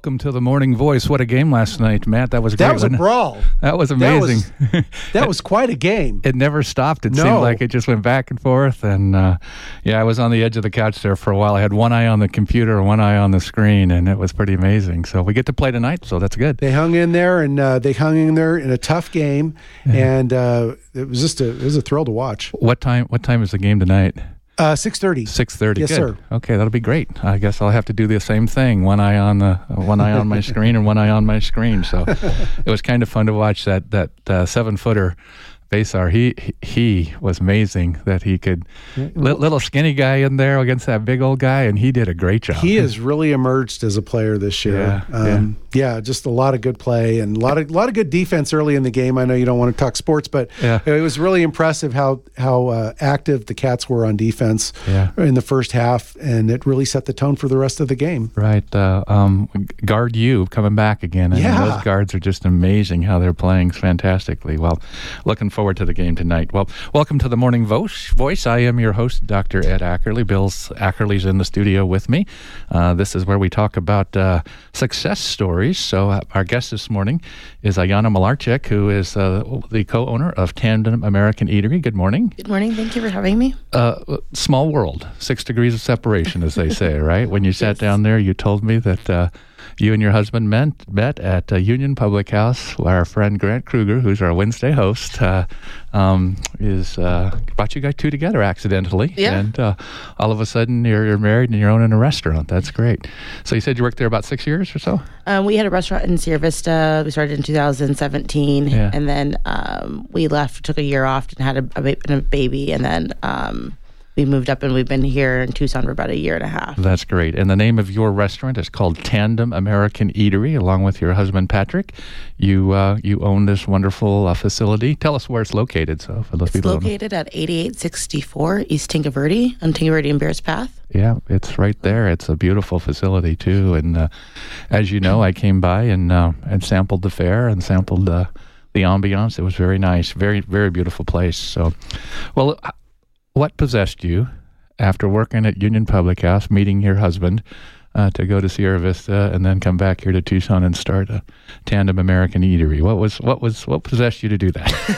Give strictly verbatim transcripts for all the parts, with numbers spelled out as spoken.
Welcome to the Morning Voice. What a game last night, Matt. That was great. That was a brawl. That was amazing. That was, that was quite a game. It never stopped. It no. seemed like it just went back and forth. And uh, yeah, I was on the edge of the couch there for a while. I had one eye on the computer and one eye on the screen, and it was pretty amazing. So we get to play tonight, so that's good. They hung in there, and uh, they hung in there in a tough game, yeah. and uh, it was just a it was a thrill to watch. What time? What time is the game tonight? Uh, six thirty. Six thirty. Yes, Good. sir. Okay, that'll be great. I guess I'll have to do the same thing. One eye on the one eye on my screen and one eye on my screen. So it was kind of fun to watch that that uh, seven footer. Besar, he he was amazing that he could li- little skinny guy in there against that big old guy, and he did a great job. He has really emerged as a player this year. Yeah, um, yeah. yeah, just a lot of good play and a lot of lot of good defense early in the game. I know you don't want to talk sports, but yeah. it was really impressive how how uh, active the Cats were on defense yeah. in the first half, and it really set the tone for the rest of the game. Right, uh, um, guard you coming back again. I yeah, mean, those guards are just amazing how they're playing fantastically. Well, looking forward to the game tonight. Well, welcome to the Morning Voice. I am your host, Doctor Ed Ackerley. Bill Ackerley's in the studio with me. Uh, this is where we talk about uh, success stories. So uh, our guest this morning is Ayanna Malarchik, who is uh, the co-owner of Tandem American Eatery. Good morning. Good morning. Thank you for having me. Uh, small world, six degrees of separation, as they say, right? When you sat yes. down there, you told me that uh, you and your husband met, met at uh, Union Public House, where our friend Grant Kruger, who's our Wednesday host, uh, um, is uh, brought you guys two together accidentally. Yeah. And uh, all of a sudden, you're, you're married and you're owning a restaurant. That's great. So you said you worked there about six years or so? Um, we had a restaurant in Sierra Vista. We started in two thousand seventeen. Yeah. And then um, we left, took a year off, and had a, a, a baby. And then... Um, we moved up and we've been here in Tucson for about a year and a half. That's great. And the name of your restaurant is called Tandem American Eatery, along with your husband, Patrick. You uh, you own this wonderful uh, facility. Tell us where it's located. So for those it's people located at eighty-eight sixty-four East Tinga Verde on Tinga Verde and Bears Path. Yeah, it's right there. It's a beautiful facility, too. And uh, as you know, I came by and, uh, and sampled the fare and sampled uh, the ambiance. It was very nice. Very, very beautiful place. So, well... What possessed you, after working at Union Public House, meeting your husband, uh, to go to Sierra Vista and then come back here to Tucson and start a Tandem American Eatery? What was what was what possessed you to do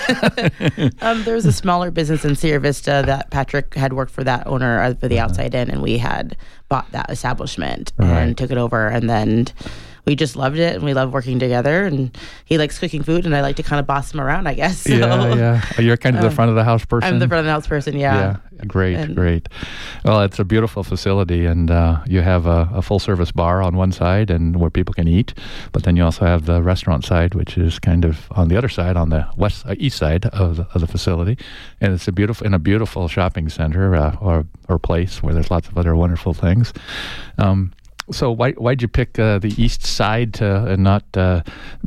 that? um, there was a smaller business in Sierra Vista that Patrick had worked for that owner uh, for the uh-huh. Outside Inn, and we had bought that establishment right. and took it over, and then. We just loved it, and we love working together, and he likes cooking food, and I like to kind of boss him around, I guess. So, yeah, yeah. You're kind of the um, front of the house person? I'm the front of the house person, yeah. Yeah, great, and, great. Well, it's a beautiful facility, and uh, you have a, a full-service bar on one side and where people can eat, but then you also have the restaurant side, which is kind of on the other side, on the west uh, east side of the, of the facility, and it's a beautiful in a beautiful shopping center uh, or, or place where there's lots of other wonderful things. Um, So why why'd you pick uh, the east side to, and not uh,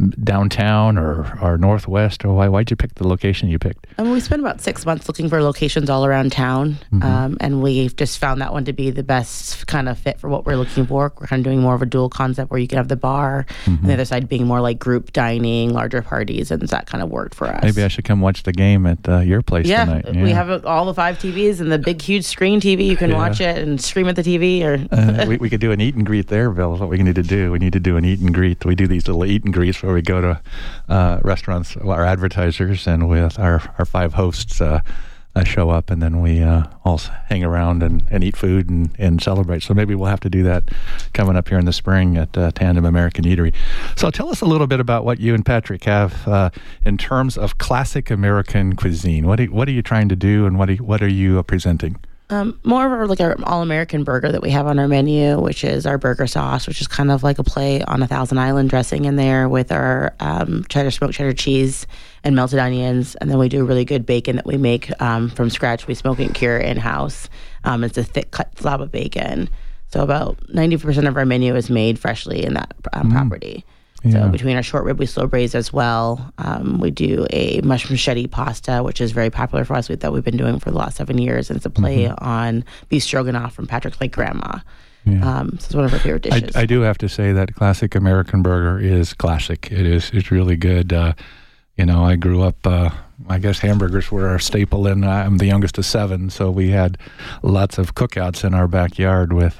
downtown or, or northwest? Or why why'd you pick the location you picked? Um, we spent about six months looking for locations all around town, mm-hmm. um, and we've just found that one to be the best kind of fit for what we're looking for. We're kind of doing more of a dual concept where you can have the bar, mm-hmm. and the other side being more like group dining, larger parties, and that kind of worked for us. Maybe I should come watch the game at uh, your place yeah, tonight. Yeah, we have all the five T Vs and the big, huge screen T V. You can yeah. watch it and scream at the T V. Or uh, we, we could do an eat and greet there, Bill. Is what we need to do. We need to do an eat and greet. We do these little eat and greets where we go to uh, restaurants, our advertisers, and with our, our five hosts uh, uh, show up, and then we uh, all hang around and, and eat food and, and celebrate. So maybe we'll have to do that coming up here in the spring at uh, Tandem American Eatery. So tell us a little bit about what you and Patrick have uh, in terms of classic American cuisine. What are, what are you trying to do, and what are, what are you uh, presenting? Um, more of our, like our all-American burger that we have on our menu, which is our burger sauce, which is kind of like a play on a Thousand Island dressing in there with our um, cheddar smoked cheddar cheese and melted onions. And then we do really good bacon that we make um, from scratch. We smoke and cure in-house. Um, it's a thick cut slab of bacon. So about ninety percent of our menu is made freshly in that um, mm. property. Yeah. So between our short rib, we slow braise as well. Um, we do a mushroom shetty pasta, which is very popular for us, that we've been doing for the last seven years. And it's a play mm-hmm. on beef stroganoff from Patrick's late grandma. Yeah. Um, so it's one of our favorite dishes. I, I do have to say that classic American burger is classic. It is. It's really good. Uh, you know, I grew up, uh, I guess hamburgers were our staple, and I'm the youngest of seven, so we had lots of cookouts in our backyard with, uh,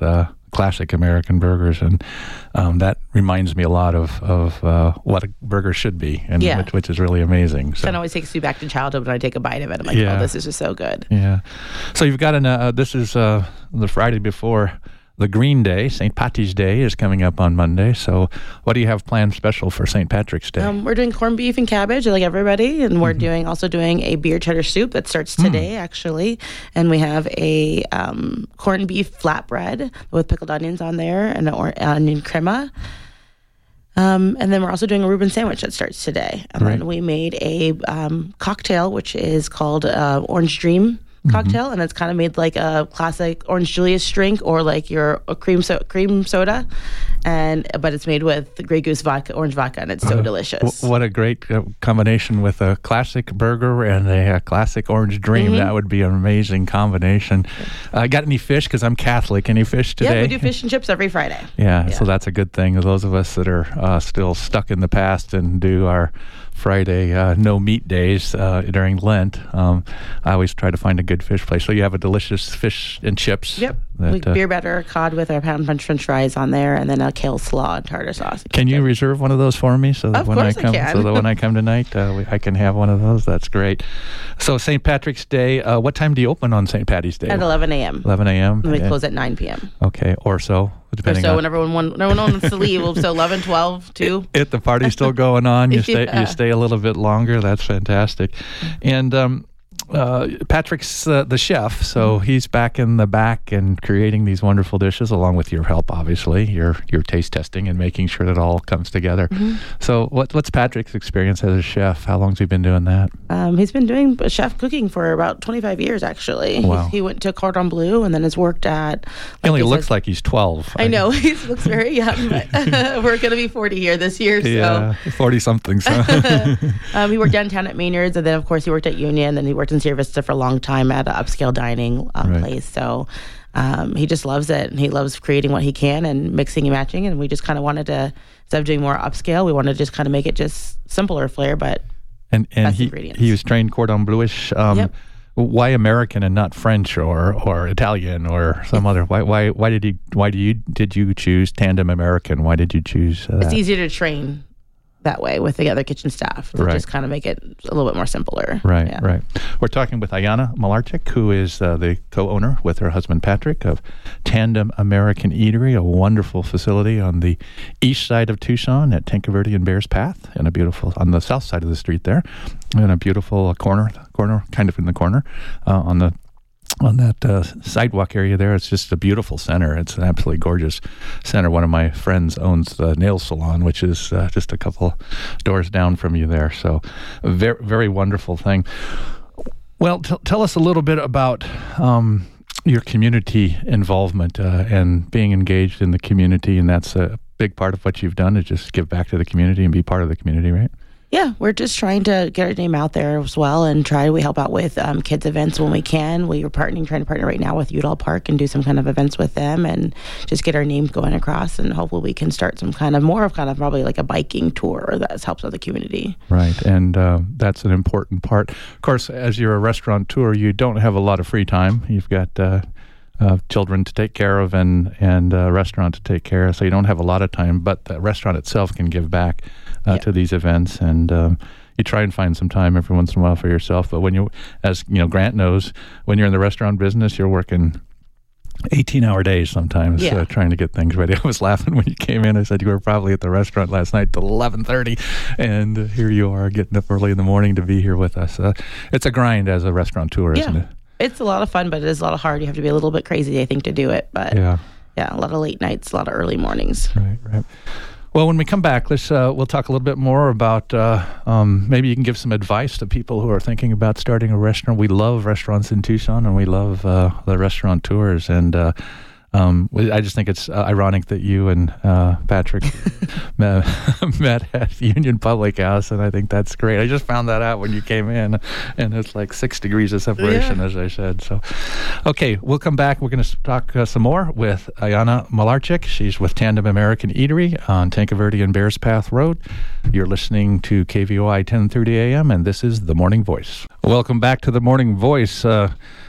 classic American burgers, and um, that reminds me a lot of of uh, what a burger should be, and Yeah. which, which is really amazing. So It always takes me back to childhood when I take a bite of it. I'm like, Yeah. oh, this is just so good. yeah, so you've got an. Uh, this is uh, the Friday before the Green Day. Saint Patty's Day is coming up on Monday. So what do you have planned special for Saint Patrick's Day? Um, we're doing corned beef and cabbage like everybody, and we're Mm-hmm. doing also doing a beer cheddar soup that starts Mm. today actually, and we have a um, corned beef flatbread with pickled onions on there and an or- onion crema. Um, and then we're also doing a Reuben sandwich that starts today. And Right. then we made a um, cocktail, which is called uh, Orange Dream cocktail, and it's kind of made like a classic Orange Julius drink or like your a cream so- cream soda, and but it's made with Grey Goose vodka, orange vodka, and it's so delicious. W- what a great uh, combination with a classic burger and a, uh classic orange dream. Mm-hmm. That would be an amazing combination. Uh, got any fish? Because I'm Catholic. Any fish today? Yeah, we do fish and chips every Friday. Yeah, Yeah. so that's a good thing. Those of us that are uh, still stuck in the past and do our Friday uh, no meat days uh, during Lent, um, I always try to find a good fish place. So you have a delicious fish and chips. Yep. that, we uh, beer batter cod with our pound punch french fries on there, and then a kale slaw and tartar sauce. Can you reserve one of those for me so that Of when I course I come, can. so that when I come tonight, uh, we, I can have one of those? That's great. So Saint Patrick's Day. Uh, what time do you open on Saint Patty's Day? At eleven a.m. eleven a.m. And we Yeah. close at nine p.m. Okay, or so, Or depending so on. when everyone, when everyone wants to leave, we'll so eleven, twelve, two. If the party's still going on, you stay Yeah. you stay a little bit longer. That's fantastic. And um, uh, Patrick's uh, the chef, so he's back in the back and creating these wonderful dishes, along with your help, obviously, your your taste testing and making sure that it all comes together. So, what what's Patrick's experience as a chef? How long's he been doing that? Um, he's been doing chef cooking for about twenty-five years, actually. Wow. He, he went to Cordon Bleu and then has worked at. He only he looks says- like he's twelve. I know he looks very young, but we're going to be forty here this year. So Yeah, forty something. So. um, he worked downtown at Maynard's, and then of course he worked at Union. Then he worked in Sierra Vista for a long time at an upscale dining um, Right. place. So um, he just loves it, and he loves creating what he can and mixing and matching. And we just kind of wanted to, instead of doing more upscale, we wanted to just kind of make it just simpler flair, but And and Best he ingredients. he was trained cordon bluish. Um, Yep. Why American and not French or, or Italian or some other? Why why why did he why do you did you choose Tandem American? Why did you choose uh, it's that? easier to train that way with the other kitchen staff to Right. just kind of make it a little bit more simpler. Right, Yeah. right. We're talking with Ayana Malarchik, who is uh, the co-owner with her husband Patrick of Tandem American Eatery, a wonderful facility on the east side of Tucson at Tanqueverde and Bears Path, and a beautiful on the south side of the street there, in a beautiful corner, corner, kind of in the corner, uh, on the. On that uh, sidewalk area there, it's just a beautiful center. It's an absolutely gorgeous center. One of my friends owns the nail salon, which is uh, just a couple doors down from you there. So, a very, very wonderful thing. Well, t- tell us a little bit about um, your community involvement uh, and being engaged in the community. And that's a big part of what you've done, is just give back to the community and be part of the community, right? Yeah, we're just trying to get our name out there as well, and try. We help out with um, kids events when we can. We are partnering, trying to partner right now with Udall Park and do some kind of events with them, and just get our name going across. And hopefully, we can start some kind of more of kind of probably like a biking tour that helps out the community. Right, and uh, that's an important part. Of course, as you're a restaurateur, you don't have a lot of free time. You've got uh, uh, children to take care of and and a restaurant to take care of, so you don't have a lot of time. But the restaurant itself can give back uh, Yeah. to these events, and um, you try and find some time every once in a while for yourself. But when you, as you know, Grant knows, when you're in the restaurant business, you're working eighteen-hour days sometimes, Yeah. uh, trying to get things ready. I was laughing when you came in. I said you were probably at the restaurant last night till eleven thirty, and uh, here you are getting up early in the morning to be here with us. Uh, it's a grind as a restaurateur, isn't Yeah. it? It's a lot of fun, but it is a lot of hard. You have to be a little bit crazy, I think, to do it. But yeah, Yeah, a lot of late nights, a lot of early mornings. right, right. Well, when we come back, let's uh, we'll talk a little bit more about uh, um, maybe you can give some advice to people who are thinking about starting a restaurant. We love restaurants in Tucson, and we love uh, the restaurateurs. And uh, um, we- I just think it's uh, ironic that you and uh, Patrick met, met at Union Public House, and I think that's great. I just found that out when you came in, and it's like six degrees of separation, Yeah. as I said. So, okay, we'll come back. We're going to talk uh, some more with Ayana Malarchik. She's with Tandem American Eatery on Tanqueverde and Bears Path Road. You're listening to K V O I ten thirty A M, and this is The Morning Voice. Welcome back to The Morning Voice. Uh,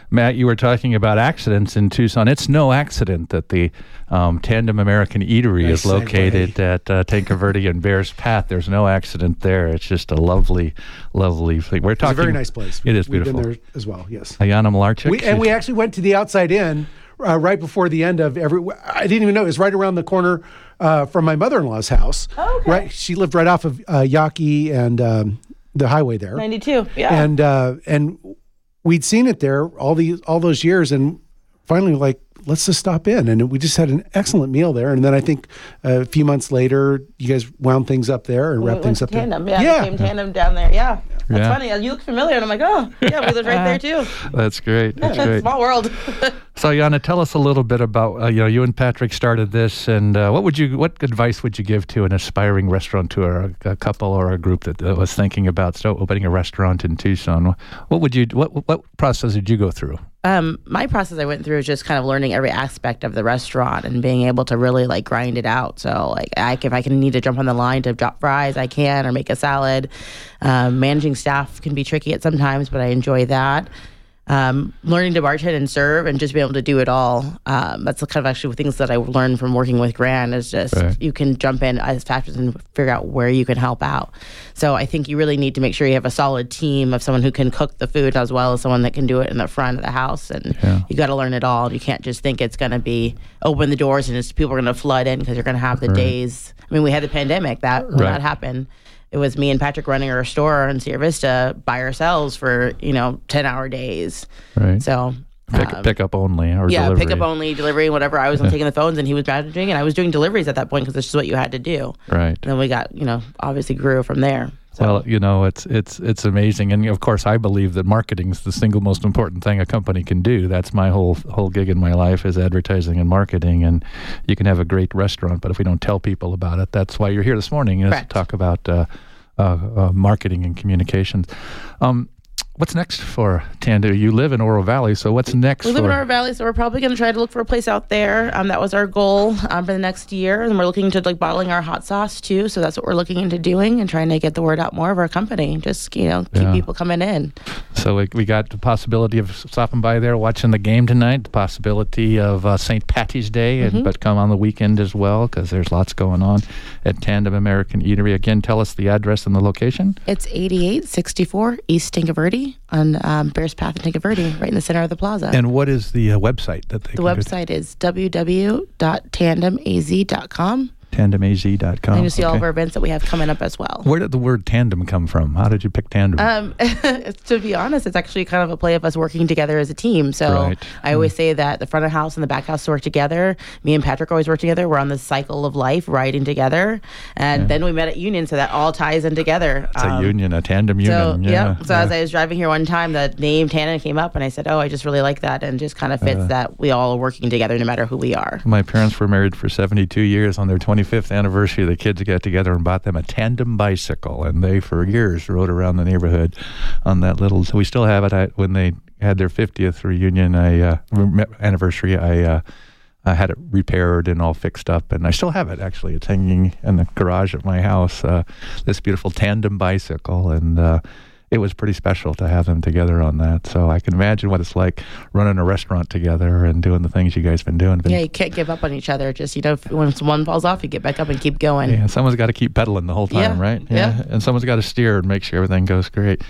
Matt, you were talking about accidents in Tucson. It's no accident that the um, Tandem American Eatery Nice is located segue. at uh, Tanque Verde and Bears Path. There's no accident there. It's just a lovely, lovely thing. We're It's talking. a very nice place. It is We've beautiful. been there as well, yes. Ayana Malarchik. We, and we actually went to the Outside Inn uh, right before the end of every. I didn't even know it was right around the corner uh, from my mother-in-law's house. Oh, okay. Right, she lived right off of uh, Yaqui and um, the highway there. ninety-two, yeah. And uh, and we'd seen it there all the all those years, and finally, like, let's just stop in. And we just had an excellent meal there. And then I think uh, a few months later, you guys wound things up there and We wrapped went things to up Tandem. there. Yeah, became Tandem down there. Yeah. That's Yeah. funny. You look familiar. And I'm like, oh, yeah, we live right there too. That's great. That's great. Small world. So, Ayana, tell us a little bit about, uh, you know, you and Patrick started this, and uh, what would you, what advice would you give to an aspiring restaurateur, a, a couple or a group that uh, was thinking about so opening a restaurant in Tucson? What would you, what what process did you go through? Um, my process I went through is just kind of learning every aspect of the restaurant and being able to really like grind it out. So like I, if I can need to jump on the line to drop fries, I can, or make a salad. Um, managing staff can be tricky at sometimes, but I enjoy that. Um, learning to bartend and serve and just be able to do it all. Um, that's the kind of actually things that I learned from working with Grand is just Right. you can jump in as fast and figure out where you can help out. So I think you really need to make sure you have a solid team of someone who can cook the food as well as someone that can do it in the front of the house. And Yeah. you got to learn it all. You can't just think it's going to be open the doors and it's, people are going to flood in because you're going to have the Right. days. I mean, we had the pandemic that when Right. that happened. It was me and Patrick running our store in Sierra Vista by ourselves for, you know, ten hour days. Right. So, Pick, um, pick up only or yeah, delivery. pick up only, delivery, whatever. I was on taking the phones and he was managing, and I was doing deliveries at that point because this is what you had to do. Right. And then we got, you know, obviously grew from there. So, Well, you know, it's it's it's amazing, and of course, I believe that marketing is the single most important thing a company can do. That's my whole whole gig in my life is advertising and marketing. And you can have a great restaurant, but if we don't tell people about it, that's why you're here this morning, is to Correct. talk about uh, uh, uh, marketing and communications. Um, What's next for Tandem? You live in Oro Valley, so what's next we live for in Oro Valley, so we're probably going to try to look for a place out there. Um, that was our goal um, for the next year, and we're looking to like bottling our hot sauce too. So that's what we're looking into doing and trying to get the word out more of our company. Just you know, keep Yeah. people coming in. So we, we got the possibility of stopping by there, watching the game tonight, the possibility of uh, Saint Patty's Day, and, but come on the weekend as well, because there's lots going on at Tandem American Eatery. Again, tell us the address and the location. It's eighty-eight sixty-four East Tanque Verde on um, Bears Path in Tanque Verde, right in the center of the plaza. And what is the uh, website that they the can go to? website is w w w dot tandem a z dot com. tandem a z dot com. And you'll see all Okay. of our events that we have coming up as well. Where did the word tandem come from? How did you pick tandem? Um, to be honest, it's actually kind of a play of us working together as a team. So Right. I always say that the front of house and the back house work together. Me and Patrick always work together. We're on this cycle of life, riding together. And then we met at Union, so that all ties in together. it's a union, a tandem So, union. yeah. yep. So as I was driving here one time, the name Tandem came up, and I said, oh, I just really like that. And just kind of fits that we all are working together no matter who we are. My parents were married for seventy-two years. On their twenty-fifth anniversary, the kids got together and bought them a tandem bicycle, and they, for years, rode around the neighborhood on that little. So we still have it. I, when they had their fiftieth reunion, I uh, rem- anniversary, I. Uh, I had it repaired and all fixed up, and I still have it, actually. It's hanging in the garage at my house, uh, this beautiful tandem bicycle, and uh, it was pretty special to have them together on that. So I can imagine what it's like running a restaurant together and doing the things you guys been doing. Been, Yeah, you can't give up on each other. Just, you know, if, when one falls off, you get back up and keep going. yeah, someone's got to keep pedaling the whole time, Yeah, right? yeah. And someone's got to steer and make sure everything goes great.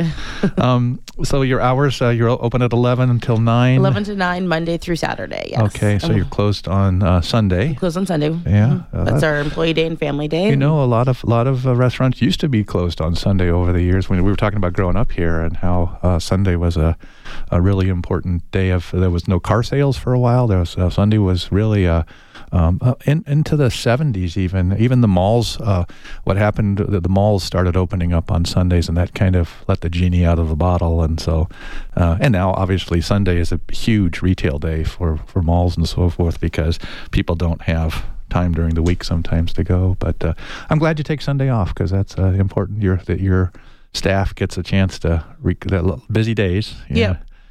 um, so your hours, uh, you're open at eleven until nine? eleven to nine, Monday through Saturday, yes. Okay, so And you're closed on uh, Sunday. closed on Sunday. Yeah, Mhm. uh, That's our employee day and family day. You know, a lot of lot of uh, restaurants used to be closed on Sunday over the years. When we were talking about growing up here, and how uh, Sunday was a, a really important day of. There was no car sales for a while. There was uh, Sunday was really a. Um, uh, in, into the seventies, even even the malls. Uh, what happened? The, the malls started opening up on Sundays, and that kind of let the genie out of the bottle. And so, uh, and now obviously Sunday is a huge retail day for for malls and so forth, because people don't have time during the week sometimes to go. But uh, I'm glad you take Sunday off, because that's uh, important. Your that your staff gets a chance to re- that l- busy days. you Yeah. know.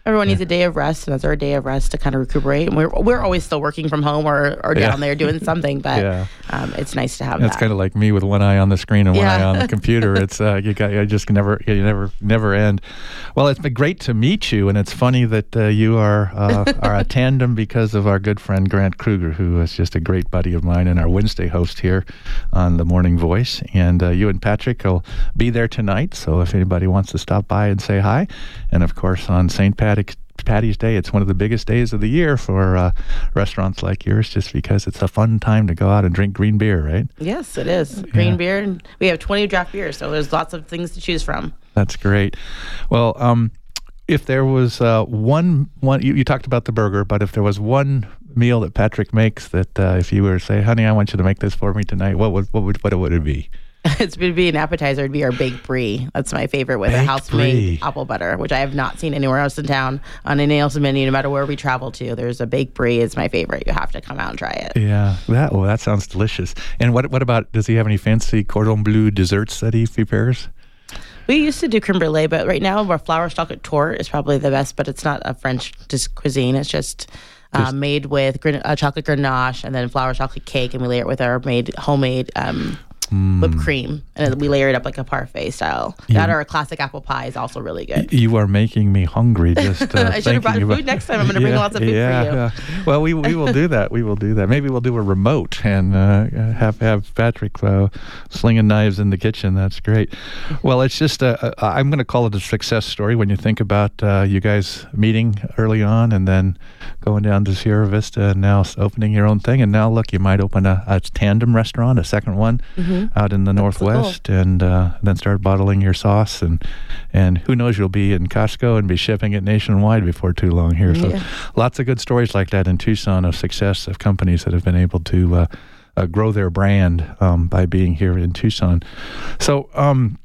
Everyone needs a day of rest, and that's our day of rest to kind of recuperate. And we're we're always still working from home or, or down yeah. there doing something, but yeah. um, it's nice to have It's that. kind of like me with one eye on the screen and one yeah. eye on the computer. It's uh, you got you just never you never never end. Well, it's been great to meet you, and it's funny that uh, you are uh, are a tandem because of our good friend Grant Kruger, who is just a great buddy of mine and our Wednesday host here on the Morning Voice. And uh, you and Patrick will be there tonight, so if anybody wants to stop by and say hi. And of course, on Saint Patrick's Patty's Day, it's one of the biggest days of the year for uh, restaurants like yours, just because it's a fun time to go out and drink green beer, right? Yes, it is. Green yeah. beer. And we have twenty draft beers, so there's lots of things to choose from. That's great. Well, um, if there was uh, one, one you, you talked about the burger, but if there was one meal that Patrick makes that uh, if you were to say, honey, I want you to make this for me tonight, what would what would, what would it be? It's going to be an appetizer. It'd be our baked brie. That's my favorite with baked a house-made brie. apple butter, which I have not seen anywhere else in town on any else menu. No matter where we travel to, there's a baked brie. It's my favorite. You have to come out and try it. Yeah, that well, that sounds delicious. And what what about? Does he have any fancy cordon bleu desserts that he prepares? We used to do creme brulee, but right now our flour chocolate torte is probably the best. But it's not a French just cuisine. It's just. Uh, made with grin- uh, chocolate ganache and then flour chocolate cake, and we layer it with our made homemade um, mm. whipped cream, and then we layer it up like a parfait style. You, that or a classic apple pie is also really good. You are making me hungry. Just uh, I should have brought about, food next time. I'm going to bring yeah, lots of food yeah, for you. Yeah. Well, we we will do that. We will do that. Maybe we'll do a remote and uh, have have Patrick uh, slinging knives in the kitchen. That's great. Well, it's just a, a, I'm going to call it a success story when you think about uh, you guys meeting early on and then going down to Sierra Vista and now opening your own thing. And now, look, you might open a, a tandem restaurant, a second one mm-hmm. out in the That's Northwest, cool. and uh, then start bottling your sauce. And, and who knows, you'll be in Costco and be shipping it nationwide before too long here. So yeah. lots of good stories like that in Tucson of success of companies that have been able to uh, uh, grow their brand um, by being here in Tucson. So, um,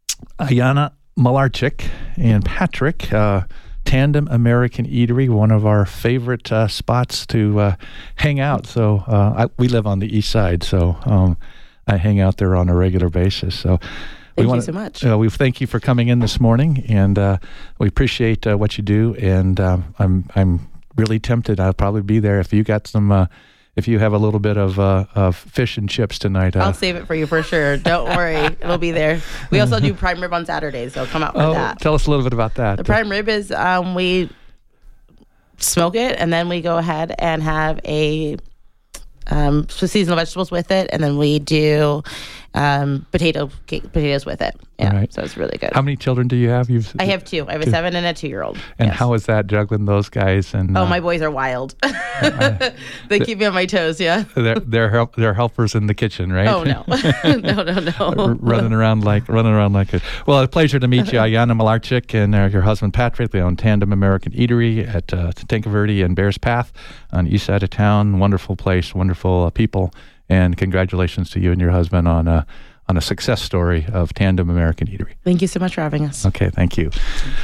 Ayanna Malarchik and Patrick, uh, Tandem American Eatery, one of our favorite uh, spots to uh, hang out. So uh, I, we live on the east side, so um, I hang out there on a regular basis. So thank we you wanna, so much. Uh, we thank you for coming in this morning, and uh, we appreciate uh, what you do. And um, I'm I'm really tempted. I'll probably be there if you got some. Uh, If you have a little bit of uh, of fish and chips tonight. Uh, I'll save it for you for sure. Don't worry. It'll be there. We also do prime rib on Saturdays, so come out for oh, that. Tell us a little bit about that. The prime rib is um, we smoke it, and then we go ahead and have a um, seasonal vegetables with it, and then we do um, potato cake, potatoes with it. Yeah, right. So it's really good. How many children do you have? You've I have two. I have two. a seven and a two-year-old. And yes. how is that juggling those guys? And oh, uh, my boys are wild. They keep me on my toes. Yeah. They're they're, help, they're helpers in the kitchen, right? Oh no, no, no, no. running around like running around like it. Well, a pleasure to meet you, Ayanna Malarchik, and uh, your husband Patrick. They own Tandem American Eatery at uh, Tinkerverde and Bears Path on the east side of town. Wonderful place, wonderful uh, people, and congratulations to you and your husband on a on a success story of Tandem American Eatery. Thank you so much for having us. Okay, thank you.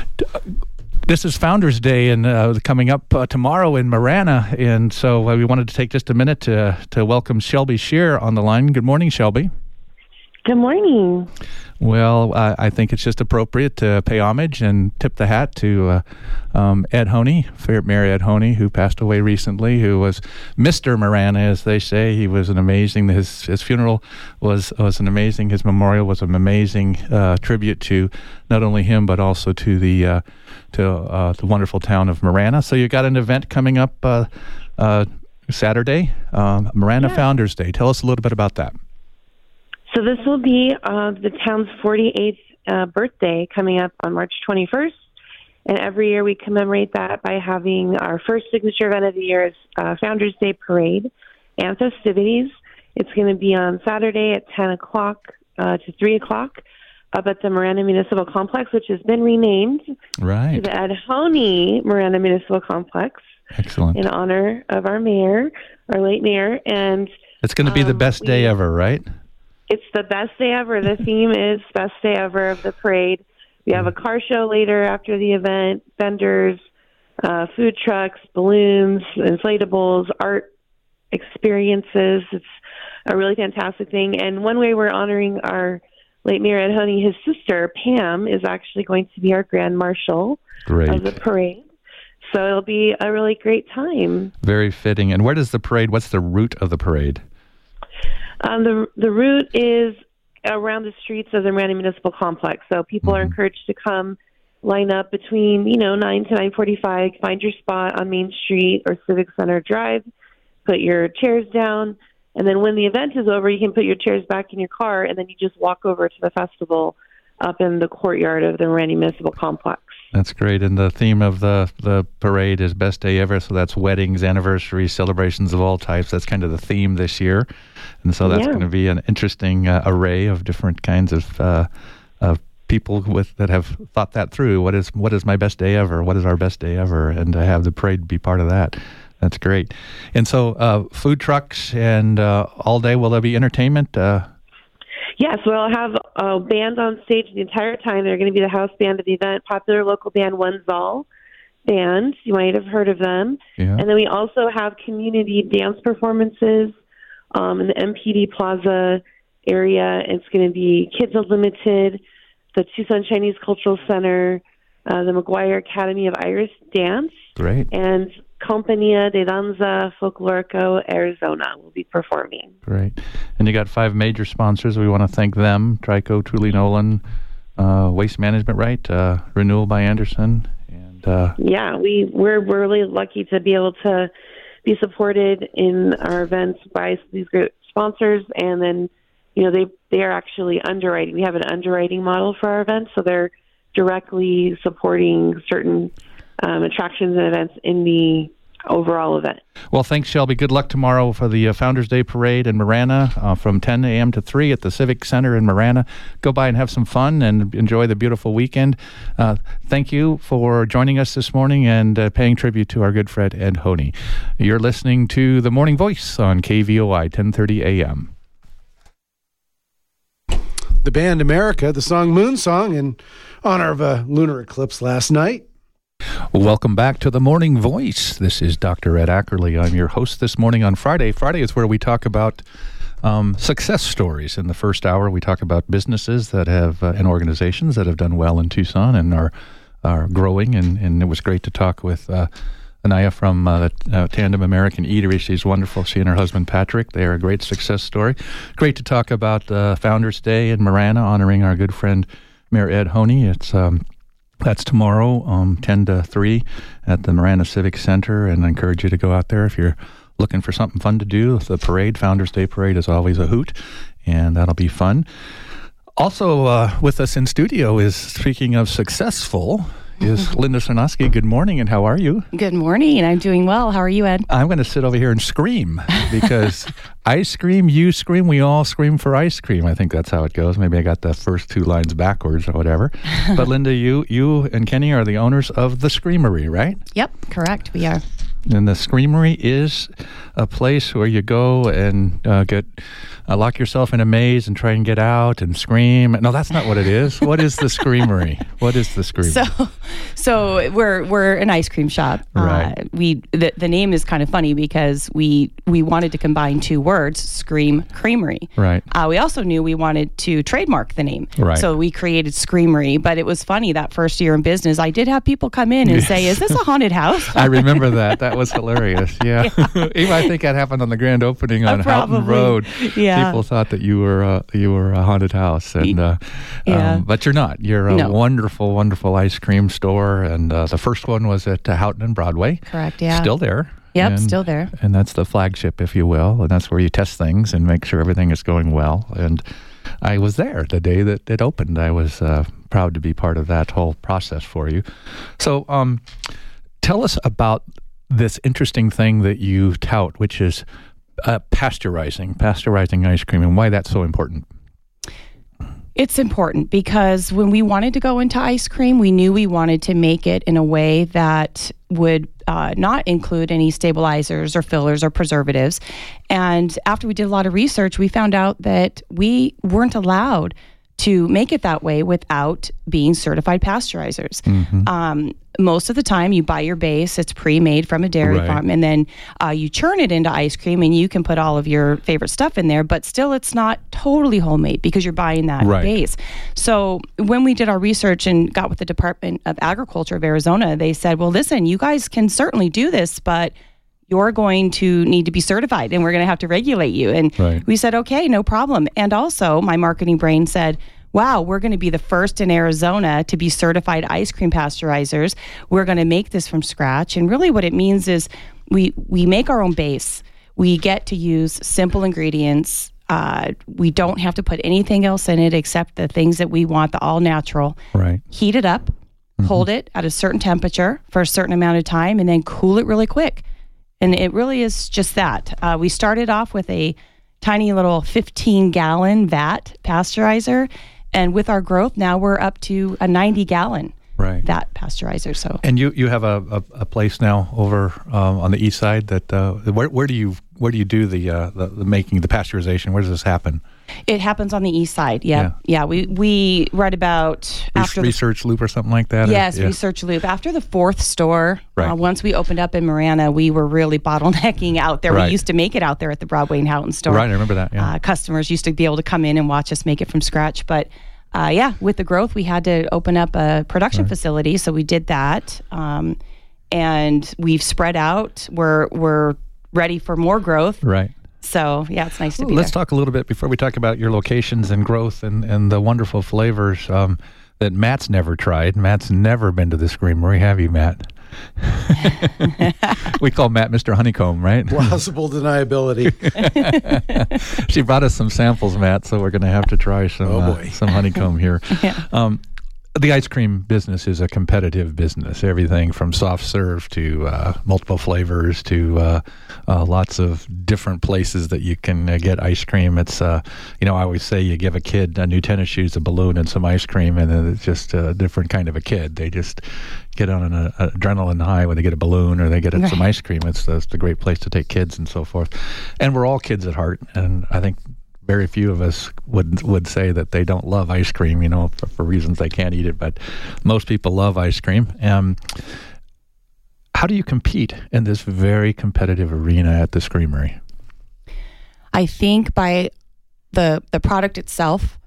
This is Founders Day, and uh, coming up uh, tomorrow in Marana, and so uh, we wanted to take just a minute to to welcome Shelby Shear on the line. Good morning, Shelby. Good morning. Well, uh, I think it's just appropriate to pay homage and tip the hat to uh, um, Ed Honey, Mayor Ed Honey, who passed away recently, who was Mister Marana, as they say. He was an amazing, his his funeral was, was an amazing, his memorial was an amazing uh, tribute to not only him, but also to the uh, to uh, the wonderful town of Marana. So you got an event coming up uh, uh, Saturday, um, Marana yeah. Founders Day. Tell us a little bit about that. So this will be uh, the town's forty-eighth uh, birthday coming up on March twenty-first. And every year we commemorate that by having our first signature event of the year is uh, Founders Day Parade and festivities. It's going to be on Saturday at ten o'clock uh, to three o'clock up at the Marana Municipal Complex, which has been renamed right. to the Ed Honey Marana Municipal Complex. Excellent. In honor of our mayor, our late mayor. And it's going to be um, the best we, day ever, right? It's the best day ever. The theme is best day ever of the parade. We have a car show later after the event, vendors, uh, food trucks, balloons, inflatables, art experiences. It's a really fantastic thing. And one way we're honoring our late Mayor Ed Honey, his sister, Pam, is actually going to be our Grand Marshal Great. of the parade. So it'll be a really great time. Very fitting. And where does the parade, what's the route of the parade? Um, the the route is around the streets of the Marana Municipal Complex. So people mm-hmm. are encouraged to come line up between, you know, nine to nine forty-five, find your spot on Main Street or Civic Center Drive, put your chairs down, and then when the event is over, you can put your chairs back in your car, and then you just walk over to the festival up in the courtyard of the Marana Municipal Complex. That's great. And the theme of the, the parade is Best Day Ever. So that's weddings, anniversaries, celebrations of all types. That's kind of the theme this year. And so that's yeah. going to be an interesting uh, array of different kinds of uh, of people with that have thought that through. What is what is my best day ever? What is our best day ever? And to have the parade be part of that. That's great. And so uh, food trucks and uh, all day, will there be entertainment? Uh, Yes, we'll have a band on stage the entire time. They're going to be the house band of the event, popular local band One Zal Band. You might have heard of them. Yeah. And then we also have community dance performances um, in the M P D Plaza area. It's going to be Kids Unlimited, the Tucson Chinese Cultural Center, uh, the McGuire Academy of Irish Dance, Great. and Compañía de Danza Folklorico Arizona will be performing. Great. And you got five major sponsors. We want to thank them: Trico, Truly Nolan, uh, Waste Management, right? Uh, Renewal by Anderson. and uh, Yeah, we, we're, we're really lucky to be able to be supported in our events by these great sponsors. And then, you know, they, they are actually underwriting. We have an underwriting model for our events, so they're directly supporting certain Um, attractions and events in the overall event. Well, thanks, Shelby. Good luck tomorrow for the uh, Founders Day Parade in Marana uh, from ten a.m. to three at the Civic Center in Marana. Go by and have some fun and enjoy the beautiful weekend. Uh, thank you for joining us this morning and uh, paying tribute to our good friend Ed Honey. You're listening to The Morning Voice on K V O I, ten thirty a.m. The band America, the song Moon Song, in honor of a lunar eclipse last night. Welcome back to The Morning Voice. This is Doctor Ed Ackerley. I'm your host this morning on Friday. Friday is where we talk about um, success stories. In the first hour, we talk about businesses that have uh, and organizations that have done well in Tucson and are are growing. And, and it was great to talk with uh, Anaya from uh, uh, Tandem American Eatery. She's wonderful. She and her husband Patrick. They are a great success story. Great to talk about uh, Founders Day in Marana, honoring our good friend Mayor Ed Honey. It's um, That's tomorrow, um, ten to three at the Marana Civic Center, and I encourage you to go out there if you're looking for something fun to do. The parade, Founders Day Parade, is always a hoot, and that'll be fun. Also uh, with us in studio is, speaking of successful, is Linda Sarnoski. Good morning, and how are you? Good morning. I'm doing well. How are you, Ed? I'm going to sit over here and scream because I scream, you scream, we all scream for ice cream. I think that's how it goes. Maybe I got the first two lines backwards or whatever. But Linda, you you and Kenny are the owners of the Screamery, right? Yep, correct. We are. And the Screamery is a place where you go and uh, get uh, lock yourself in a maze and try and get out and scream. No, that's not what it is. What is the Screamery? What is the Screamery? So, so we're we're an ice cream shop. Right. Uh, we the, the name is kind of funny because we we wanted to combine two words, Scream Creamery. Right. Uh, we also knew we wanted to trademark the name. Right. So we created Screamery. But it was funny that first year in business, I did have people come in and Yes. say, "Is this a haunted house?" I remember that. That was hilarious. Yeah. yeah. Even I think that happened on the grand opening on Uh, Houghton probably. Road. Yeah. People thought that you were uh, you were a haunted house, and uh, Yeah. um, but you're not. You're a No. wonderful, wonderful ice cream store, and uh, the first one was at uh, Houghton and Broadway. Correct. Yeah. Still there. Yep. And- Still there. And that's the flagship, if you will, and that's where you test things and make sure everything is going well. And I was there the day that it opened. I was uh, proud to be part of that whole process for you. So, um, tell us about this interesting thing that you tout, which is uh, pasteurizing, pasteurizing ice cream, and why that's so important. It's important because when we wanted to go into ice cream, we knew we wanted to make it in a way that would uh, not include any stabilizers or fillers or preservatives. And after we did a lot of research, we found out that we weren't allowed to make it that way without being certified pasteurizers. Mm-hmm. Um, most of the time, you buy your base, it's pre-made from a dairy Right. farm, and then uh, you churn it into ice cream, and you can put all of your favorite stuff in there, but still it's not totally homemade because you're buying that Right. base. So when we did our research and got with the Department of Agriculture of Arizona, they said, well, listen, you guys can certainly do this, but you're going to need to be certified and we're going to have to regulate you. And Right. we said, okay, no problem. And also my marketing brain said, wow, we're going to be the first in Arizona to be certified ice cream pasteurizers. We're going to make this from scratch. And really what it means is we, we make our own base. We get to use simple ingredients. Uh, we don't have to put anything else in it except the things that we want, the all natural. Right. Heat it up, mm-hmm. hold it at a certain temperature for a certain amount of time, and then cool it really quick. And it really is just that. Uh, we started off with a tiny little fifteen gallon vat pasteurizer. And with our growth, now we're up to a ninety gallon Right. vat pasteurizer. So, And you, you have a, a, a place now over um, on the east side that uh, where, where do you where do you do the, uh, the the making the pasteurization? Where does this happen? it happens on the east side. Yeah. Yeah. yeah we, we read about Re- after Research Loop or something like that? The, yes, or, yeah. Research Loop. After the fourth store, Right. uh, once we opened up in Marana, we were really bottlenecking out there. Right. We used to make it out there at the Broadway and Houghton store. Right, I remember that. Yeah. Uh, customers used to be able to come in and watch us make it from scratch. But uh, yeah, with the growth, we had to open up a production Right. facility. So we did that. Um, and we've spread out. We're, we're ready for more growth. right. So yeah, it's nice to be Let's there. talk a little bit before we talk about your locations and growth and, and the wonderful flavors um, that Matt's never tried. Matt's never been to this creamery, have you, Matt? We call Matt Mister Honeycomb, right? Plausible deniability. She brought us some samples, Matt, so we're going to have to try some Oh, uh, boy. some honeycomb here. um, the ice cream business is a competitive business. Everything from soft serve to uh, multiple flavors to uh, uh, lots of different places that you can uh, get ice cream. It's uh, you know I always say you give a kid uh, new tennis shoes, a balloon, and some ice cream, and then it's just a different kind of a kid. They just get on an uh, adrenaline high when they get a balloon or they get Right. some ice cream. It's, it's a great place to take kids and so forth. And we're all kids at heart, and I think very few of us would would say that they don't love ice cream, you know, for, for reasons they can't eat it. But most people love ice cream. Um, how do you compete in this very competitive arena at this creamery? I think by the the product itself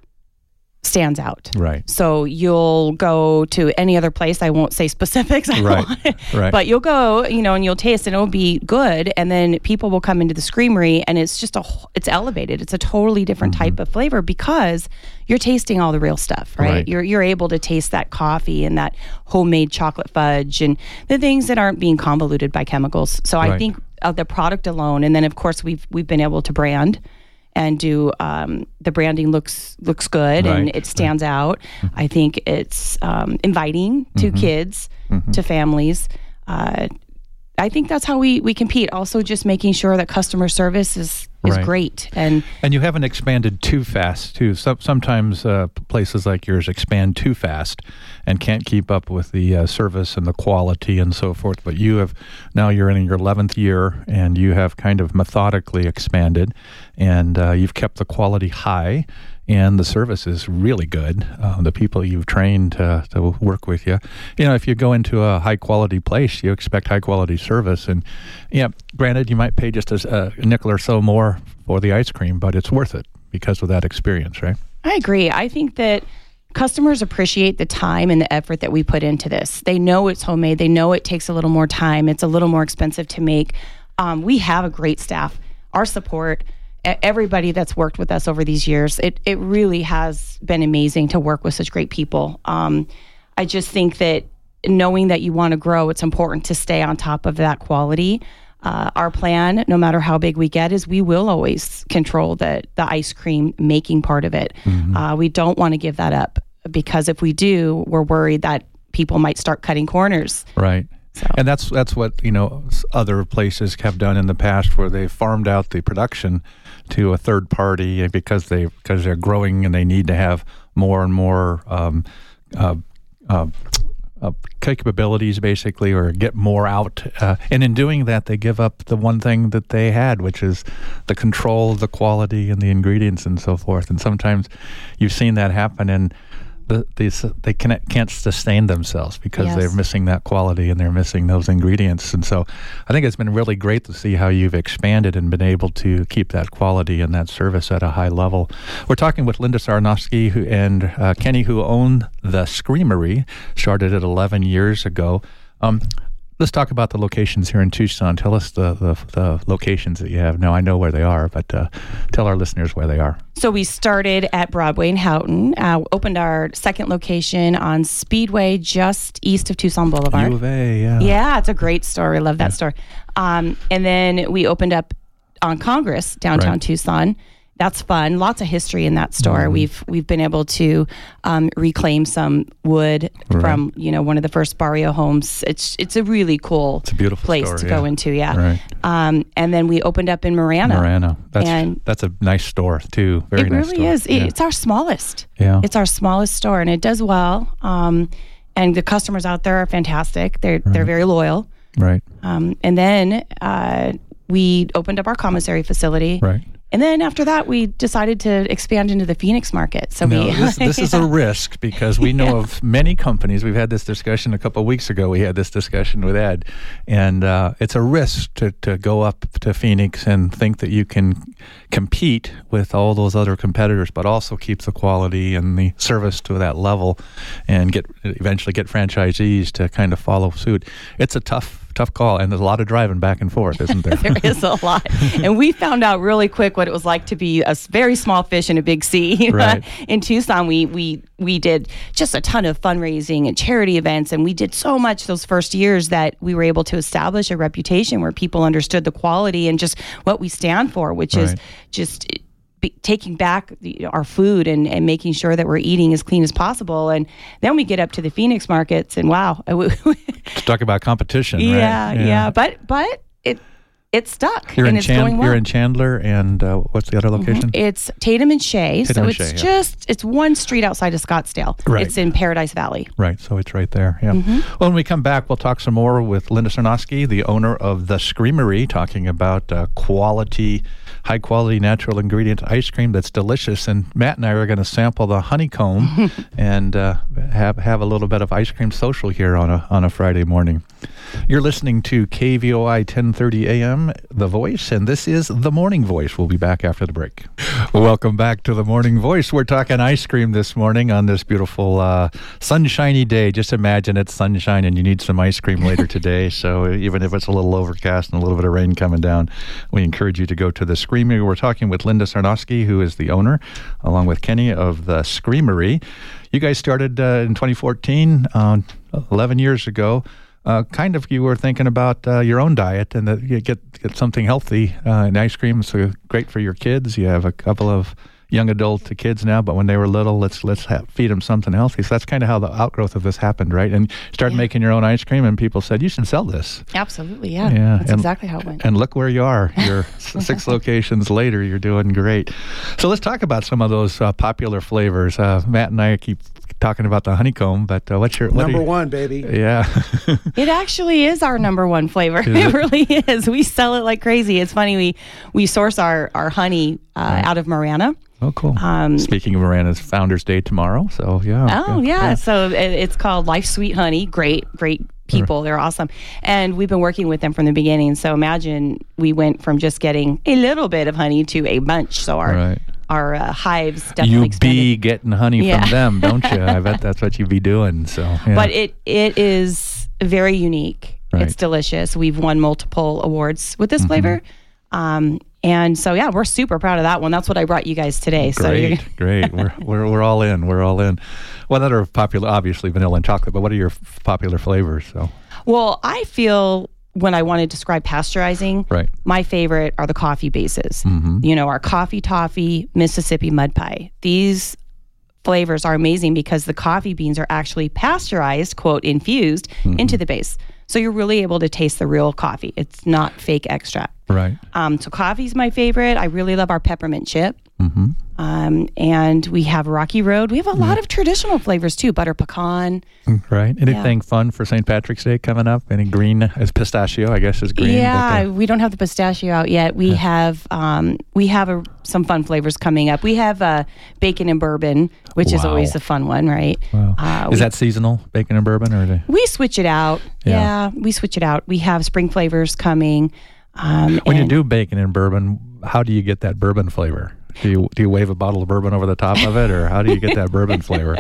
stands out. Right. So you'll go to any other place. I won't say specifics. I Right. won't. Right. But you'll go, you know, and you'll taste, and it'll be good. And then people will come into the creamery, and it's just a, wh- it's elevated. It's a totally different Mm-hmm. type of flavor because you're tasting all the real stuff, right? Right. You're you're able to taste that coffee and that homemade chocolate fudge and the things that aren't being convoluted by chemicals. So I Right. think of the product alone, and then of course we've we've been able to brand. And do um, the branding looks looks good and Right. it stands out. I think it's um, inviting to Mm-hmm. kids, to families. Uh, I think that's how we, we compete. Also, just making sure that customer service is is Right. great. And And you haven't expanded too fast, too. Some, sometimes uh, places like yours expand too fast and can't keep up with the uh, service and the quality and so forth. But you have, now you're in your eleventh year, and you have kind of methodically expanded, and uh, you've kept the quality high, and the service is really good. Uh, the people you've trained uh, to work with you. You know, if you go into a high-quality place, you expect high-quality service. And, yeah, granted, you might pay just a, a nickel or so more for the ice cream, but it's worth it because of that experience, right? I agree. I think that customers appreciate the time and the effort that we put into this. They know it's homemade. They know it takes a little more time. It's a little more expensive to make. Um, we have a great staff. Our support, e- everybody that's worked with us over these years, it it really has been amazing to work with such great people. Um, I just think that knowing that you want to grow, it's important to stay on top of that quality. Uh, our plan, no matter how big we get, is we will always control the the ice cream making part of it. Mm-hmm. Uh, we don't want to give that up because if we do, we're worried that people might start cutting corners. Right. So. And that's that's what, you know, s- other places have done in the past, where they farmed out the production to a third party because they because they're growing and they need to have more and more um, uh, uh, uh, capabilities, basically, or get more out. Uh, and in doing that, they give up the one thing that they had, which is the control of the quality and the ingredients and so forth. And sometimes you've seen that happen, and the, these, they can't, can't sustain themselves because Yes. they're missing that quality and they're missing those ingredients. And so I think it's been really great to see how you've expanded and been able to keep that quality and that service at a high level. We're talking with Linda Sarnowski who, and uh, Kenny, who own the Screamery, started it eleven years ago. Um, Let's talk about the locations here in Tucson. Tell us the, the, the locations that you have. Now, I know where they are, but uh, tell our listeners where they are. So we started at Broadway in Houghton, uh, opened our second location on Speedway just east of Tucson Boulevard. U of A, yeah. Yeah, it's a great store. I love that store. Um, and then we opened up on Congress, downtown Right. Tucson. That's fun. Lots of history in that store. Mm-hmm. We've we've been able to um, reclaim some wood Right. from you know one of the first barrio homes. It's it's a really cool It's a beautiful place store, to yeah. go into. Yeah. Right. Um, and then we opened up in Marana. Marana. That's, And- that's a nice store, too. Very it nice really store. is. It- Yeah. It's our smallest. Yeah. It's our smallest store, and it does well. Um, and the customers out there are fantastic. They're they're very loyal. Right, Um, and then uh, we opened up our commissary facility. right. And then after that, we decided to expand into the Phoenix market. So No, we this, this is a risk because we know of many companies. We've had this discussion a couple of weeks ago. We had this discussion with Ed, and uh, it's a risk to, to go up to Phoenix and think that you can compete with all those other competitors, but also keep the quality and the service to that level, and get eventually get franchisees to kind of follow suit. It's a tough. Tough call, and there's a lot of driving back and forth, isn't there? There is a lot. And we found out really quick what it was like to be a s- very small fish in a big sea. Right. In Tucson, we, we, we did just a ton of fundraising and charity events, and we did so much those first years that we were able to establish a reputation where people understood the quality and just what we stand for, which is Right. just be, taking back the, our food and, and making sure that we're eating as clean as possible. And then we get up to the Phoenix markets, and wow. Let's talk about competition, Yeah, right? yeah, But but it it stuck You're and in it's Chan- going well. You're in Chandler, and uh, what's the other location? It's Tatum and Shea, Tatum so and it's Shea, yeah. just it's one street outside of Scottsdale. Right. It's in Paradise Valley. Right, so it's right there. Yeah. Mm-hmm. Well, when we come back, we'll talk some more with Linda Sarnowski, the owner of the Screamery, talking about uh, quality, high quality natural ingredient ice cream that's delicious. And Matt and I are going to sample the honeycomb and uh, have have a little bit of ice cream social here on a on a Friday morning. You're listening to K V O I ten thirty A M, The Voice, and this is The Morning Voice. We'll be back after the break. Welcome back to The Morning Voice. We're talking ice cream this morning on this beautiful uh, sunshiny day. Just imagine it's sunshine and you need some ice cream later today. So even if it's a little overcast and a little bit of rain coming down, we encourage you to go to the Screamery. We're talking with Linda Sarnowski, who is the owner, along with Kenny of the Screamery. You guys started uh, in twenty fourteen, uh, eleven years ago. Uh, kind of, you were thinking about uh, your own diet and that you get get something healthy. Uh, and ice cream is uh, great for your kids. You have a couple of young adult kids now, but when they were little, let's let's have, feed them something healthy. So that's kind of how the outgrowth of this happened, right? And you started Yeah. making your own ice cream, and people said you should sell this. Absolutely, yeah. Yeah, That's and- exactly how it went. And look where you are. You're s- six locations later. You're doing great. So let's talk about some of those uh, popular flavors. Uh, Matt and I keep talking about the honeycomb, but uh, what's your what are Number you- one, baby. Yeah. It actually is our number one flavor. Is It, it? really is. We sell it like crazy. It's funny. We we source our our honey uh, out of Marana. Oh, cool. Um, Speaking of Marana's Founders Day tomorrow, so yeah. Oh yeah. So it, it's called Life Sweet Honey. Great, great people. They're awesome. And we've been working with them from the beginning. So imagine we went from just getting a little bit of honey to a bunch. So our Right. our uh, hives definitely You expanded. be getting honey Yeah. from them, don't you? I bet that's what you be doing. So, yeah. But it it is very unique. Right. It's delicious. We've won multiple awards with this flavor. Um, and so yeah, we're super proud of that one. That's what I brought you guys today. So you're Great, great. We're, we're we're all in. We're all in. What other popular? Obviously, vanilla and chocolate. But what are your f- popular flavors? So, Well, I feel when I want to describe pasteurizing, right. my favorite are the coffee bases. Mm-hmm. You know, our coffee toffee, Mississippi mud pie. These flavors are amazing because the coffee beans are actually pasteurized, quote, infused Mm-hmm. into the base. So you're really able to taste the real coffee. It's not fake extract. Right. Um, so coffee's my favorite. I really love our peppermint chip. Mm-hmm. Um, and we have Rocky Road. We have a lot of traditional flavors too. Butter pecan. Right. Anything fun for Saint Patrick's Day coming up? Any green as pistachio? I guess is green. Yeah, but, uh, we don't have the pistachio out yet. We have um, we have a, some fun flavors coming up. We have uh, bacon and bourbon, which is Wow. always a fun one, right? wow. Uh, is we, that seasonal, bacon and bourbon, or the, we switch it out? Yeah. Yeah. we switch it out. We have spring flavors coming. Um, when you and- do bacon and bourbon, how do you get that bourbon flavor? Do you do you wave a bottle of bourbon over the top of it, or how do you get that bourbon flavor?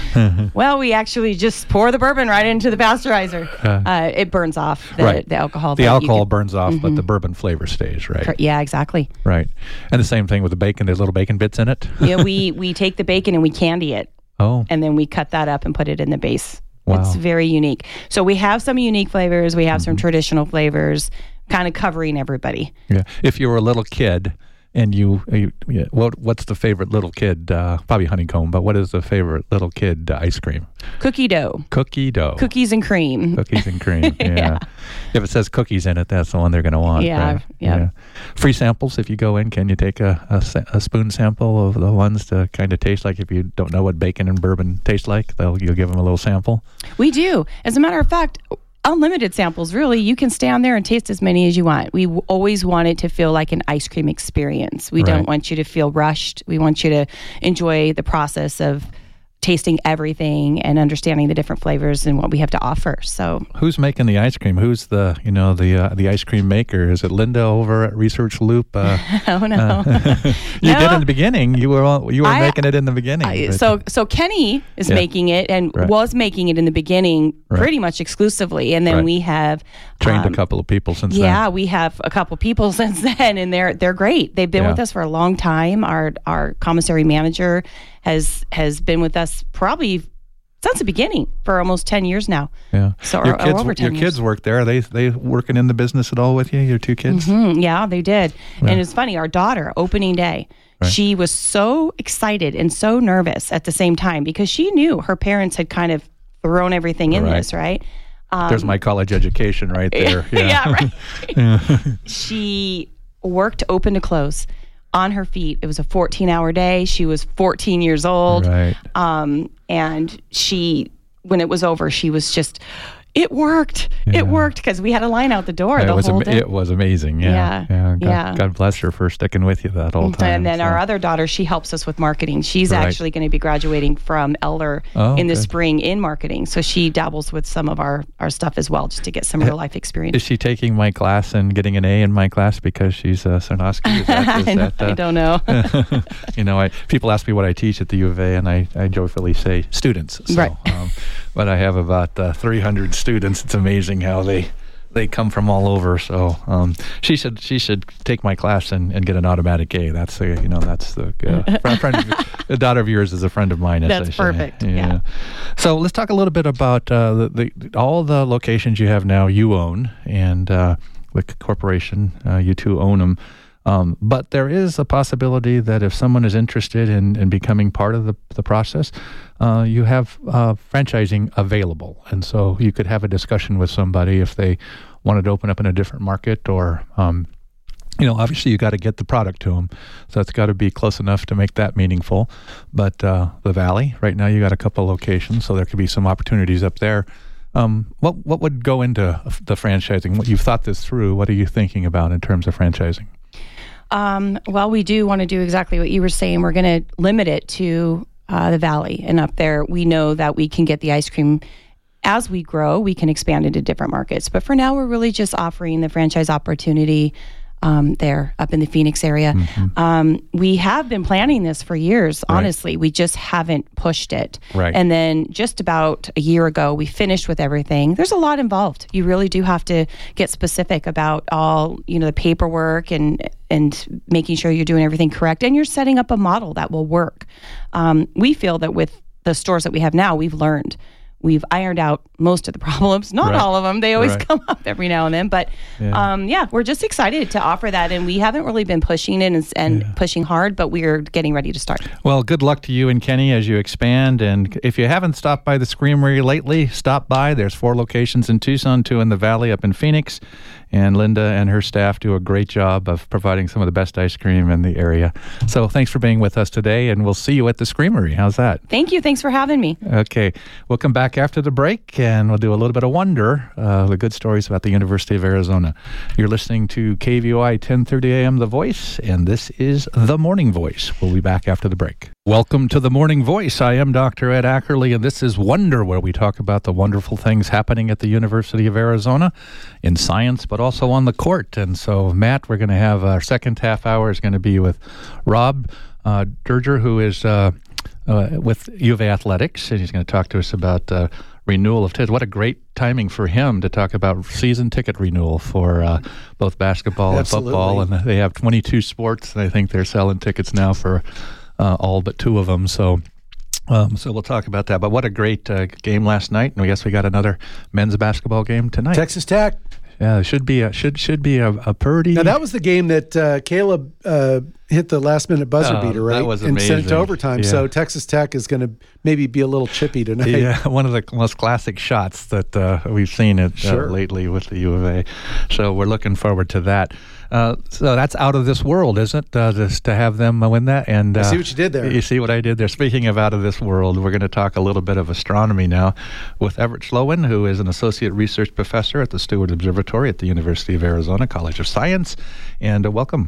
Well, we actually just pour the bourbon right into the pasteurizer. Uh, Uh, it burns off the, right. the alcohol. The that you alcohol get- burns off, but the bourbon flavor stays, right? Yeah, exactly. Right. And the same thing with the bacon. There's little bacon bits in it. Yeah, we we take the bacon and we candy it, Oh, and then we cut that up and put it in the base. Wow. It's very unique. So we have some unique flavors. We have some traditional flavors, kind of covering everybody. yeah. If you were a little kid and you, you yeah, what what's the favorite little kid? Uh, probably honeycomb, but what is the favorite little kid uh, ice cream? Cookie dough, Cookie dough. cookies and cream. Cookies and cream. Yeah. If it says cookies in it, that's the one they're going to want. Yeah, right? yeah. Free samples. If you go in, can you take a, a, sa- a spoon sample of the ones to kind of taste like? If you don't know what bacon and bourbon taste like, they'll you'll give them a little sample. We do. As a matter of fact, unlimited samples, really. You can stay on there and taste as many as you want. We w- always want it to feel like an ice cream experience. We Right. don't want you to feel rushed. We want you to enjoy the process of tasting everything and understanding the different flavors and what we have to offer. So Who's making the ice cream? Who's the you know the uh, the ice cream maker? Is it Linda over at Research Loop? Uh, oh no. you No. did in the beginning. You were all- you were I- making it in the beginning. I- but- so so Kenny is Yeah. making it and Right. was making it in the beginning Right. pretty much exclusively, and then Right. we have trained um, a couple of people since yeah, then. we have a couple people since then, and they're they're great. They've been Yeah. with us for a long time. Our our commissary manager has has been with us probably since the beginning for almost ten years now. Yeah. So your or- or kids, over your ten years. kids work there. Are they they working in the business at all with you? Your two kids. Hmm, yeah, they did. And it's funny, our daughter, opening day, Right. she was so excited and so nervous at the same time because she knew her parents had kind of thrown everything in Right. this, right? Um, There's my college education right there. yeah, right. She worked open to close on her feet. It was a fourteen hour day. She was fourteen years old. Right. Um, and she, when it was over, she was just, it worked. Yeah. It worked because we had a line out the door It the was whole am- day. it was amazing. Yeah. Yeah. God, Yeah. God bless her for sticking with you that whole time. And then so. our other daughter, she helps us with marketing. She's Right. actually going to be graduating from Elder Oh, in the good. spring in marketing. So she dabbles with some of our, our stuff as well, just to get some real life experience. Is she taking my class and getting an A in my class because she's uh, Sarnosky? Is that, is I, know- that, uh, I don't know. you know, I people ask me what I teach at the U of A, and I, I joyfully say students. So, Right. um, but I have about uh, three hundred students. It's amazing how they they come from all over. So um, she should she should take my class and, and get an automatic A. That's the you know that's the uh, friend, friend the daughter of yours is a friend of mine. As That's I say. perfect, yeah. So let's talk a little bit about uh, the, the all the locations you have now. You own and uh, the corporation. Uh, you two own them. Um, but there is a possibility that if someone is interested in, in becoming part of the, the process, uh, you have uh, franchising available. And so you could have a discussion with somebody if they wanted to open up in a different market or, um, you know, obviously you got to get the product to them. So it's got to be close enough to make that meaningful. But uh, the Valley, right now you got a couple locations, so there could be some opportunities up there. Um, what, what would go into the franchising? What, you've thought this through. What are you thinking about in terms of franchising? Um, well, we do want to do exactly what you were saying. We're going to limit it to uh, the Valley. And up there, we know that we can get the ice cream. As we grow, we can expand into different markets. But for now, we're really just offering the franchise opportunity um, there up in the Phoenix area. Mm-hmm. Um, we have been planning this for years, honestly. We just haven't pushed it. Right. And then just about a year ago, we finished with everything. There's a lot involved. You really do have to get specific about all, you know, the paperwork and and making sure you're doing everything correct. And you're setting up a model that will work. Um, we feel that with the stores that we have now, we've learned. we've ironed out most of the problems. Not Right. all of them. They always Right. come up every now and then. But Yeah. um, yeah, we're just excited to offer that. And we haven't really been pushing it and, and Yeah. pushing hard, but we're getting ready to start. Well, good luck to you and Kenny as you expand. And if you haven't stopped by the Screamery lately, stop by. There's four locations in Tucson, two in the Valley, up in Phoenix. And Linda and her staff do a great job of providing some of the best ice cream in the area. So thanks for being with us today, and we'll see you at the Screamery. How's that? Thank you. Thanks for having me. Okay. We'll come back after the break, and we'll do a little bit of wonder, uh, the good stories about the University of Arizona. You're listening to K V O I ten thirty A M The Voice, and this is The Morning Voice. We'll be back after the break. Welcome to The Morning Voice. I am Doctor Ed Ackerley, and this is Wonder, where we talk about the wonderful things happening at the University of Arizona in science, but also on the court. And so, Matt, we're going to have our second half hour is going to be with Rob uh, Derger, who is uh, uh, with U of A Athletics, and he's going to talk to us about uh, renewal of tickets. What a great timing for him to talk about season ticket renewal for uh, both basketball Absolutely. and football. And they have twenty-two sports, and I think they're selling tickets now for uh, all but two of them. So um, so we'll talk about that. But what a great uh, game last night, and I guess we got another men's basketball game tonight. Texas Tech. Yeah, it should be a should should be a, a pretty. Now that was the game that uh, Caleb uh, hit the last minute buzzer Oh, beater, right? that was and sent it to amazing. overtime. Yeah. So Texas Tech is going to maybe be a little chippy tonight. Yeah, one of the most classic shots that uh, we've seen it uh, Sure. lately with the U of A. So we're looking forward to that. Uh, so that's out of this world, isn't it? Uh, just to have them uh, win that. And uh, I see what you did there. You see what I did there. Speaking of out of this world, we're going to talk a little bit of astronomy now with Everett Sloan, who is an associate research professor at the Steward Observatory at the University of Arizona College of Science. And uh, welcome.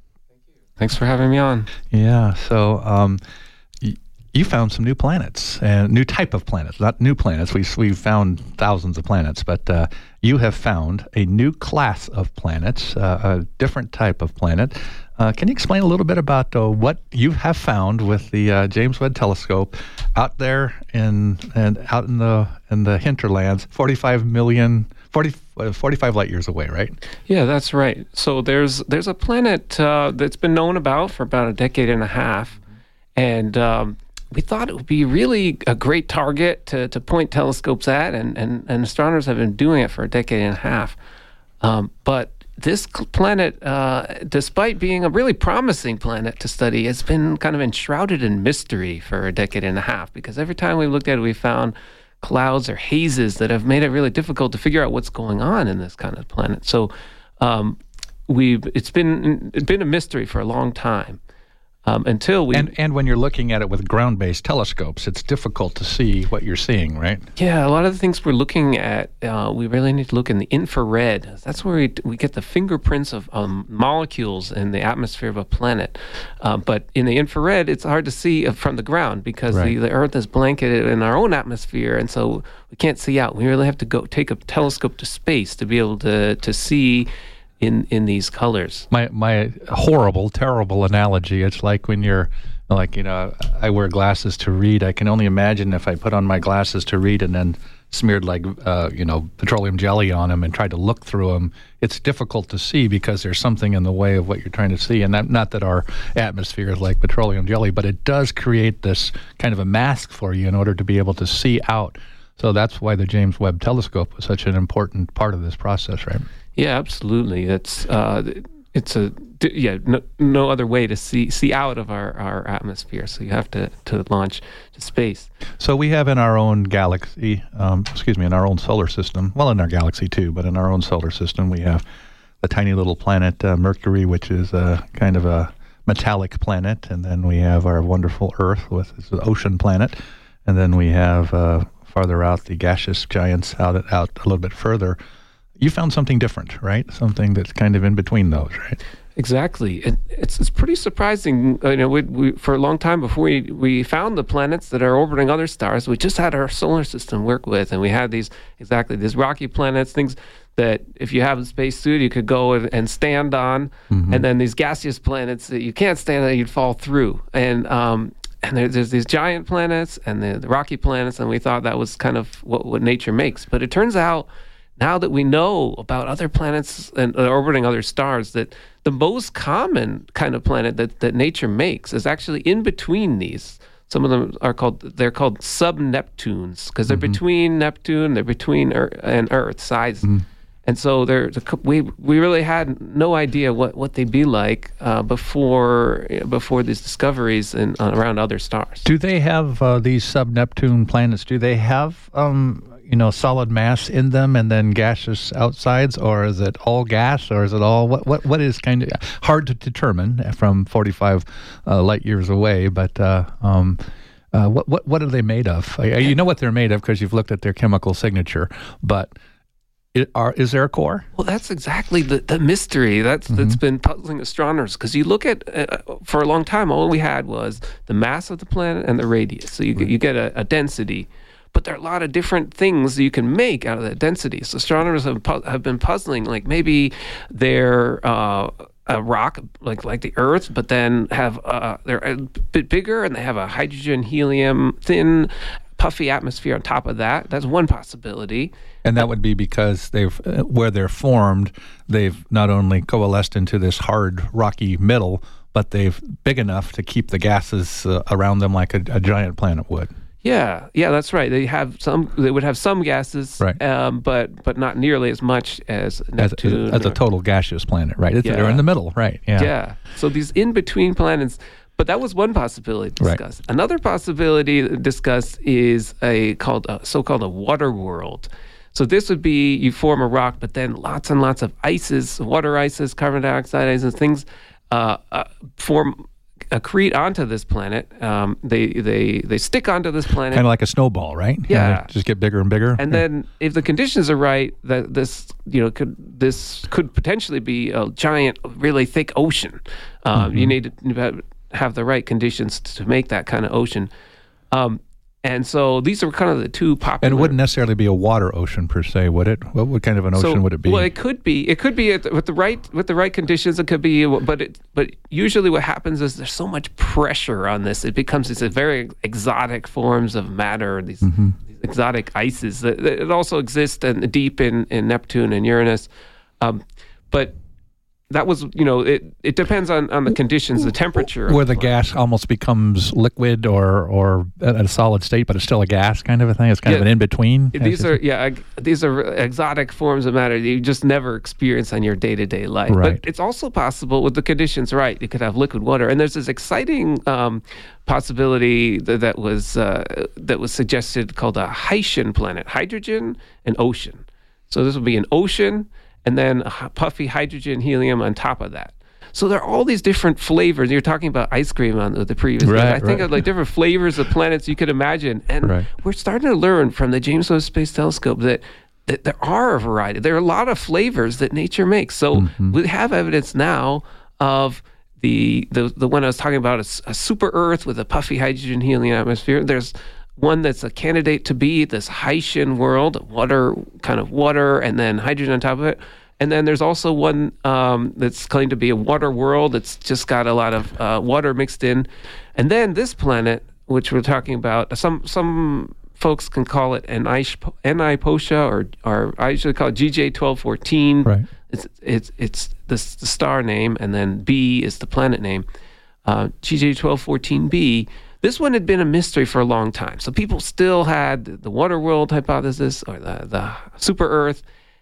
Thanks for having me on. Yeah. So um, y- you found some new planets and new type of planets, not new planets. We we found thousands of planets, but uh, you have found a new class of planets, uh, a different type of planet. Uh, can you explain a little bit about uh, what you have found with the uh, James Webb Telescope out there in and out in the in the hinterlands, forty-five million, forty, uh, forty-five light years away, right? Yeah, that's right. So there's there's a planet uh, that's been known about for about a decade and a half, and um, we thought it would be really a great target to, to point telescopes at, and, and, and astronomers have been doing it for a decade and a half. Um, but this cl- planet, uh, despite being a really promising planet to study, has been kind of enshrouded in mystery for a decade and a half, because every time we looked at it, we found clouds or hazes that have made it really difficult to figure out what's going on in this kind of planet. So um, we've it's been it's been a mystery for a long time. Um, until we And and when you're looking at it with ground-based telescopes, it's difficult to see what you're seeing, right? Yeah, a lot of the things we're looking at, uh, we really need to look in the infrared. That's where we, we get the fingerprints of um, molecules in the atmosphere of a planet. Uh, but in the infrared, it's hard to see from the ground because Right. the, the Earth is blanketed in our own atmosphere, and so we can't see out. We really have to go take a telescope to space to be able to to see in in these colors. My my horrible, terrible analogy. It's like when you're like, you know, I wear glasses to read. I can only imagine if I put on my glasses to read and then smeared like, uh, you know, petroleum jelly on them and tried to look through them. It's difficult to see because there's something in the way of what you're trying to see. And that, not that our atmosphere is like petroleum jelly, but it does create this kind of a mask for you in order to be able to see out. So that's why the James Webb Telescope was such an important part of this process, right? Yeah, absolutely. It's uh, it's a yeah no, no other way to see see out of our, our atmosphere. So you have to, to launch to space. So we have in our own galaxy, um, excuse me, in our own solar system, well, in our galaxy too, but in our own solar system, we have the tiny little planet uh, Mercury, which is a kind of a metallic planet, and then we have our wonderful Earth, with it's an ocean planet, and then we have uh, farther out the gaseous giants out out a little bit further. You found something different, right? Something that's kind of in between those, right? Exactly. It, it's it's pretty surprising. You know, we, we for a long time before we, we found the planets that are orbiting other stars, we just had our solar system work with, and we had these exactly these rocky planets, things that if you have a spacesuit you could go and, and stand on, mm-hmm. and then these gaseous planets that you can't stand on, you'd fall through. And um, and there, there's these giant planets and the, the rocky planets, and we thought that was kind of what, what nature makes. But it turns out, now that we know about other planets and uh, orbiting other stars, that the most common kind of planet that, that nature makes is actually in between these. Some of them are called, they're called sub-Neptunes because they're Mm-hmm. between Neptune, they're between Earth and Earth size. Mm-hmm. And so they're, we we really had no idea what, what they'd be like uh, before before these discoveries and uh, around other stars. Do they have uh, these sub-Neptune planets? Do they have um, you know solid mass in them and then gaseous outsides, or is it all gas, or is it all what what what is kind of hard to determine from forty-five uh, light years away? But uh, um, uh, what what what are they made of? Uh, You know what they're made of because you've looked at their chemical signature, but. It, are, is there a core? Well, that's exactly the, the mystery that's mm-hmm. that's been puzzling astronomers because you look at uh, for a long time all we had was the mass of the planet and the radius, so you right. you get a, a density, but there are a lot of different things that you can make out of that density. So astronomers have pu- have been puzzling, like maybe they're uh, a rock like like the Earth, but then have uh, they're a bit bigger and they have a hydrogen helium thin puffy atmosphere on top of that. That's one possibility. And that would be because they've, uh, where they're formed, they've not only coalesced into this hard, rocky middle, but they've big enough to keep the gases uh, around them like a, a giant planet would. Yeah, yeah, that's right. They have some. They would have some gases, right. um, but but not nearly as much as Neptune. As, as a total gaseous planet, right? It's, yeah. They're in the middle, right? Yeah. Yeah. So these in between planets. But that was one possibility discussed. Right. Another possibility discussed is a called a so-called a water world. So this would be you form a rock, but then lots and lots of ices, water ices, carbon dioxide ices, things uh, uh, form accrete onto this planet. Um, they they they stick onto this planet, kind of like a snowball, right? Yeah, and just get bigger and bigger. And yeah. then, if the conditions are right, that this you know could this could potentially be a giant, really thick ocean. Um, mm-hmm. You need to have the right conditions to make that kind of ocean. Um, and so these are kind of the two popular. And it wouldn't necessarily be a water ocean per se, would it? What, what kind of an ocean so, would it be? Well, it could be. It could be at the, with the right with the right conditions. It could be, but it, but usually what happens is there's so much pressure on this. It becomes these very exotic forms of matter. These, mm-hmm. these exotic ices that, that it also exists in, deep in, in Neptune and Uranus, um, but. That was, you know, it, it depends on, on the conditions, the temperature. Where the gas almost becomes liquid or or at a solid state, but it's still a gas kind of a thing. It's kind yeah, of an in-between. These are, yeah, these are exotic forms of matter that you just never experience on your day-to-day life. Right. But it's also possible with the conditions right, you could have liquid water. And there's this exciting um, possibility that, that was uh, that was suggested called a Haitian planet, hydrogen and ocean. So this would be an ocean and then a puffy hydrogen helium on top of that. So there are all these different flavors. You're talking about ice cream on the, the previous right, day. I think right. of like different flavors of planets you could imagine. And right. we're starting to learn from the James Webb Space Telescope that, that there are a variety. There are a lot of flavors that nature makes. So mm-hmm. we have evidence now of the the, the one I was talking about, a, a super Earth with a puffy hydrogen helium atmosphere. There's one that's a candidate to be this Haitian world, water, kind of water, and then hydrogen on top of it. And then there's also one um, that's claimed to be a water world. It's just got a lot of uh, water mixed in. And then this planet, which we're talking about, some some folks can call it an Enipocha, or or I usually call it G J twelve fourteen. Right. It's it's it's the, the star name, and then B is the planet name. Uh, G J twelve fourteen b. This one had been a mystery for a long time. So people still had the water world hypothesis or the, the super Earth.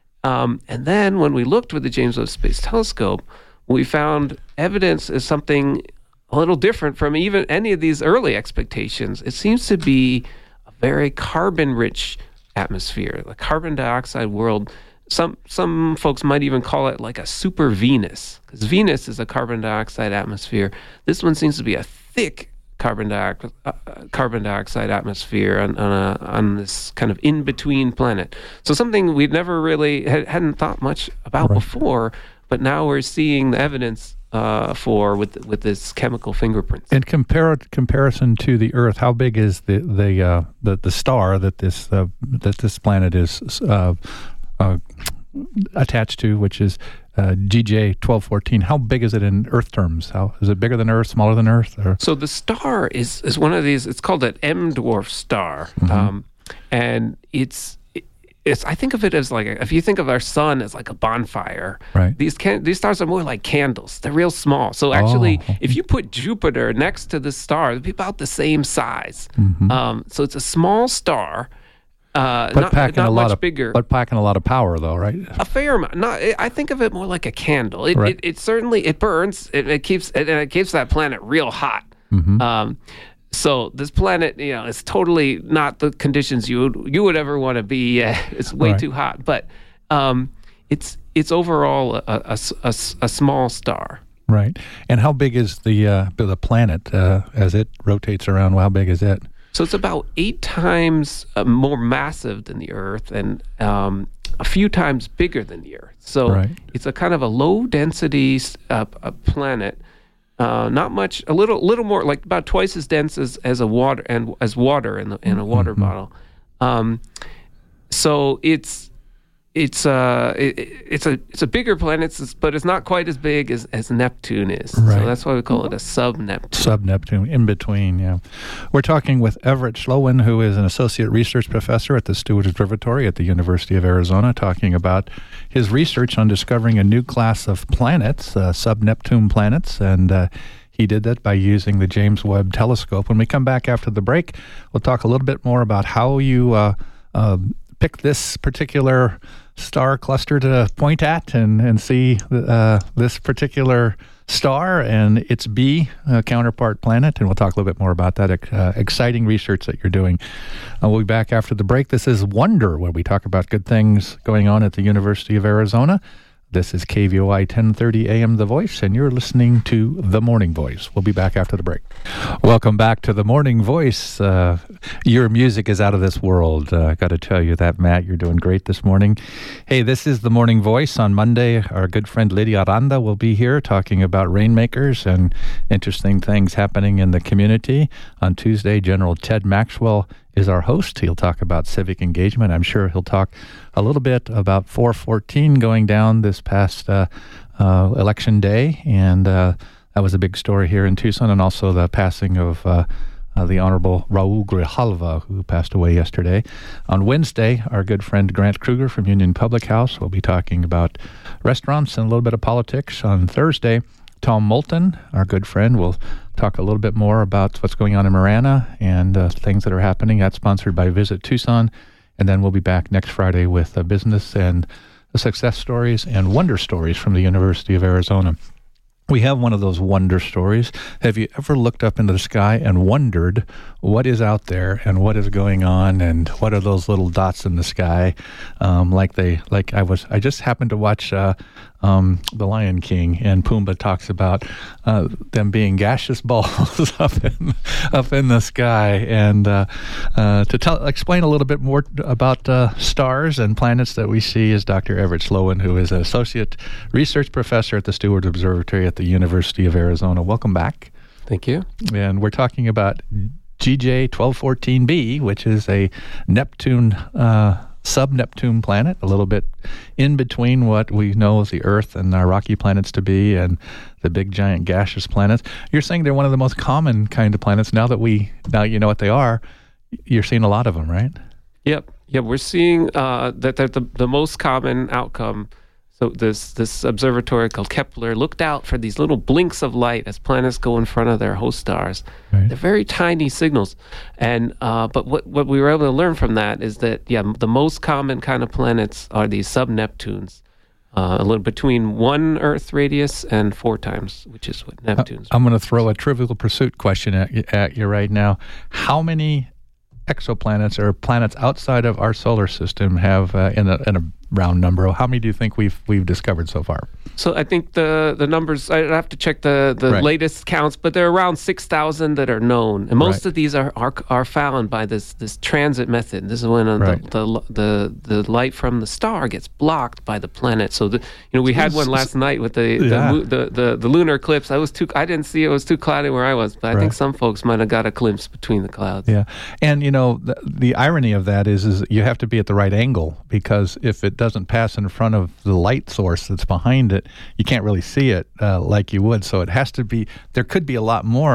Um, and then when we looked with the James Webb Space Telescope, we found evidence is something a little different from even any of these early expectations. It seems to be a very carbon-rich atmosphere, a carbon dioxide world. Some some folks might even call it like a super Venus, because Venus is a carbon dioxide atmosphere. This one seems to be a thick carbon dioxide uh, carbon dioxide atmosphere on on, a, on this kind of in between planet. So something we'd never really had, hadn't thought much about right. before, but now we're seeing the evidence uh, for with with this chemical fingerprints. In compar- comparison to the Earth, how big is the the uh, the, the star that this uh, that this planet is uh, uh, attached to, which is Uh, G J twelve fourteen? How big is it in Earth terms? How is it bigger than Earth, smaller than Earth? Or? So the star is is one of these. It's called an M dwarf star, mm-hmm. um, and it's it, it's I think of it as like a, if you think of our sun as like a bonfire, Right. These can, these stars are more like candles. They're real small. So actually, Oh. if you put Jupiter next to the star, it'd be about the same size. Mm-hmm. Um, so it's a small star, uh, But not, packing not a lot much of bigger. but packing a lot of power, though, right? A fair amount. Not, I think of it more like a candle. It, Right. it, it certainly it burns. It, it keeps it, and it keeps that planet real hot. Mm-hmm. Um, so this planet, you know, is totally not the conditions you would you would ever want to be. Uh, it's way Right. too hot. But um, it's it's overall a, a, a, a small star. Right. And how big is the uh, the planet uh, as it rotates around? How big is it? So it's about eight times uh, more massive than the Earth, and um, a few times bigger than the Earth. So Right. it's a kind of a low density uh, a planet. Uh, not much, a little, little more, like about twice as dense as, as a water and as water in the, in a water Mm-hmm. bottle. Um, so it's it's uh it, it's a it's a bigger planet, it's- but it's not quite as big as, as Neptune is. Right. So that's why we call it a sub-Neptune. Sub-Neptune, in between, yeah. We're talking with Everett Schlowen, who is an associate research professor at the Stewart Observatory at the University of Arizona, talking about his research on discovering a new class of planets, uh, sub-Neptune planets, and uh, he did that by using the James Webb Telescope. When we come back after the break, we'll talk a little bit more about how you uh, uh, pick this particular star cluster to point at and, and see uh, this particular star and its B uh, counterpart planet. And we'll talk a little bit more about that uh, exciting research that you're doing. Uh, we'll be back after the break. This is Wonder, where we talk about good things going on at the University of Arizona. This is K V O I ten thirty A M The Voice, and you're listening to The Morning Voice. We'll be back after the break. Welcome back to The Morning Voice. Uh, your music is out of this world. Uh, I got to tell you that, Matt. You're doing great this morning. Hey, this is The Morning Voice. On Monday, our good friend Lydia Aranda will be here talking about rainmakers and interesting things happening in the community. On Tuesday, General Ted Maxwell is our host. He'll talk about civic engagement. I'm sure he'll talk a little bit about four fourteen going down this past uh, uh, election day, and uh, that was a big story here in Tucson, and also the passing of uh, uh, the Honorable Raul Grijalva, who passed away yesterday. On Wednesday, our good friend Grant Kruger from Union Public House will be talking about restaurants and a little bit of politics. On Thursday, Tom Moulton, our good friend, will talk a little bit more about what's going on in Marana and uh, things that are happening. That's sponsored by Visit Tucson. And then we'll be back next Friday with uh, business and success stories and wonder stories from the University of Arizona. We have one of those wonder stories. Have you ever looked up into the sky and wondered what is out there and what is going on and what are those little dots in the sky? Um, like they, like I was, I just happened to watch uh, um, The Lion King, and Pumbaa talks about uh, them being gaseous balls up in up in the sky. And uh, uh, to tell, explain a little bit more about uh, stars and planets that we see is Doctor Everett Schlowen, who is an associate research professor at the Stewart Observatory at the University of Arizona. Welcome back. Thank you. And we're talking about G J twelve fourteen b, which is a Neptune, uh, sub-Neptune planet, a little bit in between what we know as the Earth and our rocky planets to be and the big giant gaseous planets. You're saying they're one of the most common kind of planets. Now that we, now you know what they are, you're seeing a lot of them, right? Yep. Yeah, we're seeing uh, that they're the, the most common outcome. So this this observatory called Kepler looked out for these little blinks of light as planets go in front of their host stars. Right. They're very tiny signals, and uh, but what what we were able to learn from that is that yeah, the most common kind of planets are these sub-Neptunes, uh, a little between one Earth radius and four times, which is what Neptune's. I'm going to throw a Trivial Pursuit question at you, at you right now. How many exoplanets or planets outside of our solar system have uh, in a in a round number? How many do you think we've we've discovered so far? So I think the the numbers, I'd have to check the, the Right. latest counts, but there are around six thousand that are known. And most Right. of these are, are are found by this this transit method. This is when uh, Right. the, the the the light from the star gets blocked by the planet. So the, you know, we had one last night with the the, Yeah. mo- the, the, the lunar eclipse. I was too I didn't see it, it was too cloudy where I was, but I Right. think some folks might have got a glimpse between the clouds. Yeah, and you know the, the irony of that is, is you have to be at the right angle, because if it doesn't pass in front of the light source that's behind it, you can't really see it uh, like you would. So it has to be. There could be a lot more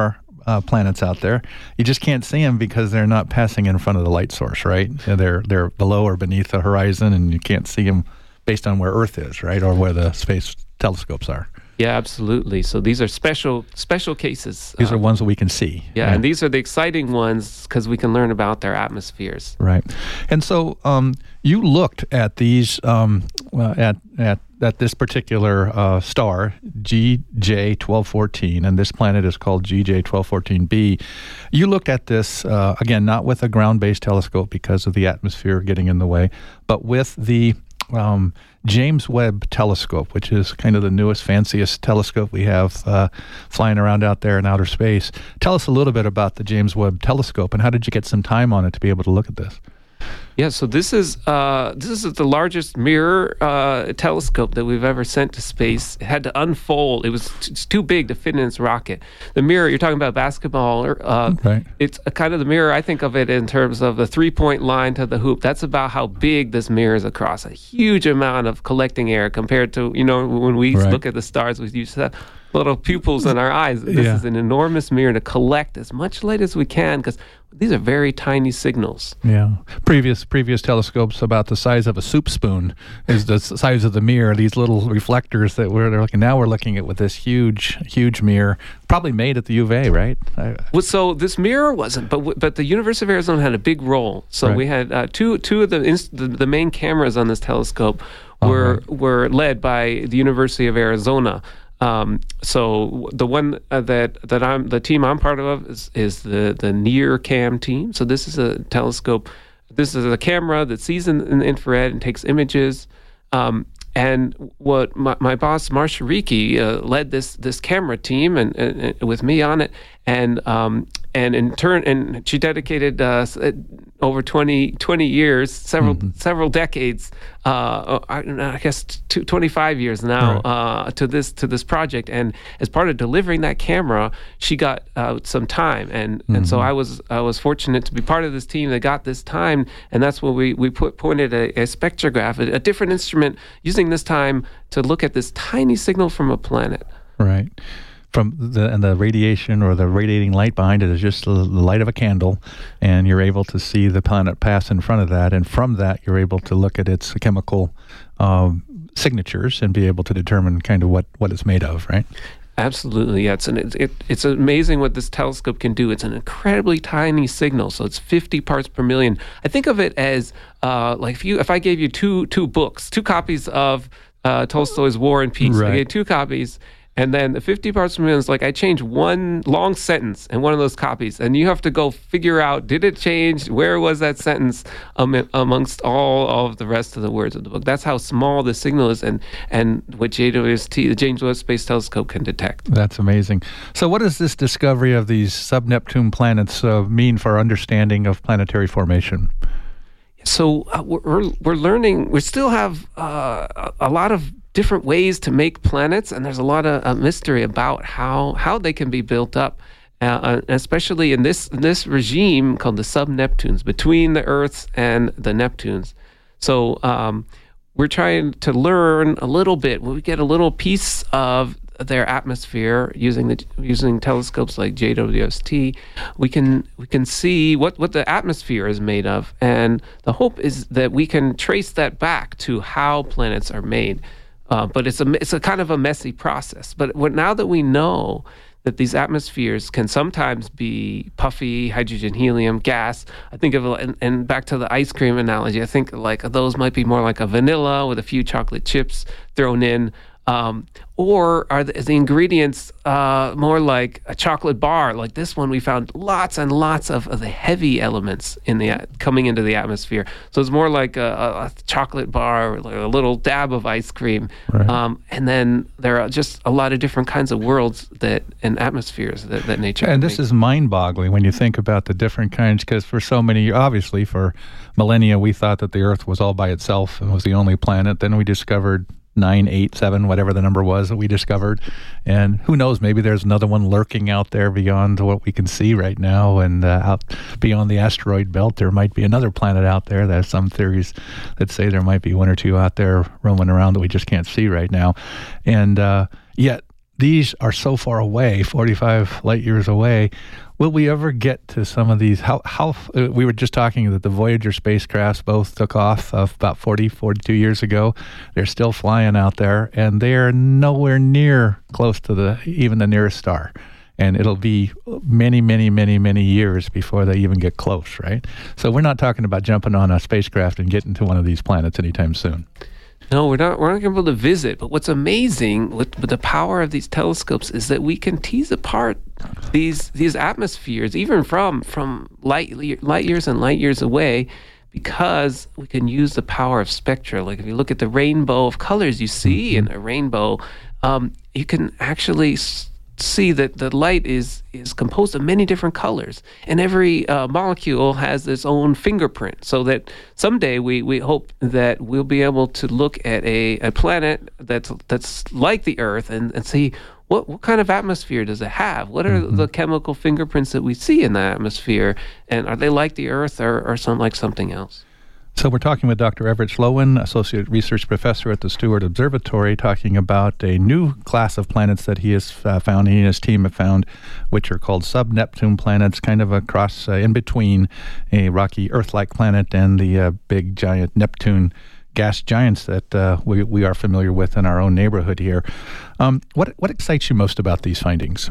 uh, planets out there. You just can't see them because they're not passing in front of the light source, right? They're they're below or beneath the horizon, and you can't see them based on where Earth is, right, or where the space telescopes are. Yeah, absolutely. So these are special special cases. These um, are ones that we can see. Yeah, right? and these are the exciting ones because we can learn about their atmospheres. Right. And so um, you looked at these um, uh, at at at this particular uh, star, G J twelve fourteen, and this planet is called G J twelve fourteen b. You looked at this uh, again, not with a ground-based telescope because of the atmosphere getting in the way, but with the Um, James Webb Telescope, which is kind of the newest, fanciest telescope we have uh, flying around out there in outer space. Tell us a little bit about the James Webb Telescope, and how did you get some time on it to be able to look at this? Yeah, so this is uh, this is the largest mirror uh, telescope that we've ever sent to space. It had to unfold. It was t- it's too big to fit in its rocket. The mirror, you're talking about basketball. Uh, right. It's a kind of the mirror, I think of it in terms of the three-point line to the hoop. That's about how big this mirror is across. A huge amount of collecting air compared to, you know, when we right. look at the stars, we used to have little pupils in our eyes. This yeah. is an enormous mirror to collect as much light as we can because these are very tiny signals. Yeah. Previous previous telescopes about the size of a soup spoon is the size of the mirror. These little reflectors that we're looking now we're looking at with this huge huge mirror, probably made at the U of A, right? I, well, so this mirror wasn't, but w- but the University of Arizona had a big role. So right. we had uh, two two of the, inst- the the main cameras on this telescope were right. were led by the University of Arizona. Um, so the one uh, that that I'm the team I'm part of is is the the NearCam team. So this is a telescope. This is a camera that sees in, in the infrared and takes images. Um, and what my, my boss Marcia Ricci uh, led this this camera team and, and, and with me on it, and um, and in turn, and she dedicated uh, over twenty, twenty years, several mm-hmm. several decades, uh, I, I guess two, twenty-five years now, right. uh, to this to this project. And as part of delivering that camera, she got uh, some time, and, mm-hmm. and so I was I was fortunate to be part of this team that got this time, and that's when we we put pointed a, a spectrograph, a, a different instrument, using this time to look at this tiny signal from a planet. Right. From the and the radiation or the radiating light behind it is just the light of a candle, and you're able to see the planet pass in front of that, and from that you're able to look at its chemical um, signatures and be able to determine kind of what, what it's made of, right? Absolutely, yeah. It's an, it, it, it's amazing what this telescope can do. It's an incredibly tiny signal, so it's fifty parts per million. I think of it as uh, like if you if I gave you two two books, two copies of uh, Tolstoy's War and Peace. Right. I gave two copies. And then the fifty parts per million is like I changed one long sentence in one of those copies, and you have to go figure out, did it change? Where was that sentence um, amongst all of the rest of the words of the book? That's how small the signal is, and, and what J W S T, the James Webb Space Telescope, can detect. That's amazing. So what does this discovery of these sub-Neptune planets uh, mean for our understanding of planetary formation? So uh, we're, we're learning, we still have uh, a lot of different ways to make planets, and there's a lot of uh, mystery about how how they can be built up, uh, especially in this in this regime called the sub-Neptunes, between the Earths and the Neptunes. So um, we're trying to learn a little bit. We get a little piece of their atmosphere using the using telescopes like J W S T. We can we can see what, what the atmosphere is made of, and the hope is that we can trace that back to how planets are made. Uh, but it's a it's a kind of a messy process. But what, now that we know that these atmospheres can sometimes be puffy, hydrogen, helium, gas, I think of and, and back to the ice cream analogy. I think like those might be more like a vanilla with a few chocolate chips thrown in. Um, or are the, the ingredients uh, more like a chocolate bar? Like this one, we found lots and lots of, of the heavy elements in the coming into the atmosphere. So it's more like a, a chocolate bar, or like a little dab of ice cream. Right. Um, and then there are just a lot of different kinds of worlds that and atmospheres that, that nature. And this makes. is mind-boggling when you think about the different kinds, because for so many, obviously for millennia, we thought that the Earth was all by itself and was the only planet. Then we discovered nine, eight, seven, whatever the number was that we discovered. And who knows, maybe there's another one lurking out there beyond what we can see right now. And uh, out beyond the asteroid belt, there might be another planet out there. There's some theories that say there might be one or two out there roaming around that we just can't see right now. And uh, yet, these are so far away, forty-five light years away. Will we ever get to some of these? How, how uh, we were just talking that the Voyager spacecrafts both took off uh, about forty, forty-two years ago. They're still flying out there, and they are nowhere near close to the even the nearest star. And it'll be many, many, many, many years before they even get close, right? So we're not talking about jumping on a spacecraft and getting to one of these planets anytime soon. No, we're not. We're not going to be able to visit. But what's amazing with, with the power of these telescopes is that we can tease apart these these atmospheres, even from from light light years and light years away, because we can use the power of spectra. Like if you look at the rainbow of colors you see mm-hmm. in a rainbow, um, you can actually s- see that the light is is composed of many different colors, and every uh, molecule has its own fingerprint, so that someday we, we hope that we'll be able to look at a, a planet that's that's like the Earth and, and see what, what kind of atmosphere does it have? What are mm-hmm. the chemical fingerprints that we see in the atmosphere, and are they like the Earth or, or some like something else? So we're talking with Doctor Everett Sloan, Associate Research Professor at the Steward Observatory, talking about a new class of planets that he has uh, found, he and his team have found, which are called sub-Neptune planets, kind of a cross uh, in between a rocky Earth-like planet and the uh, big giant Neptune gas giants that uh, we, we are familiar with in our own neighborhood here. Um, what what excites you most about these findings?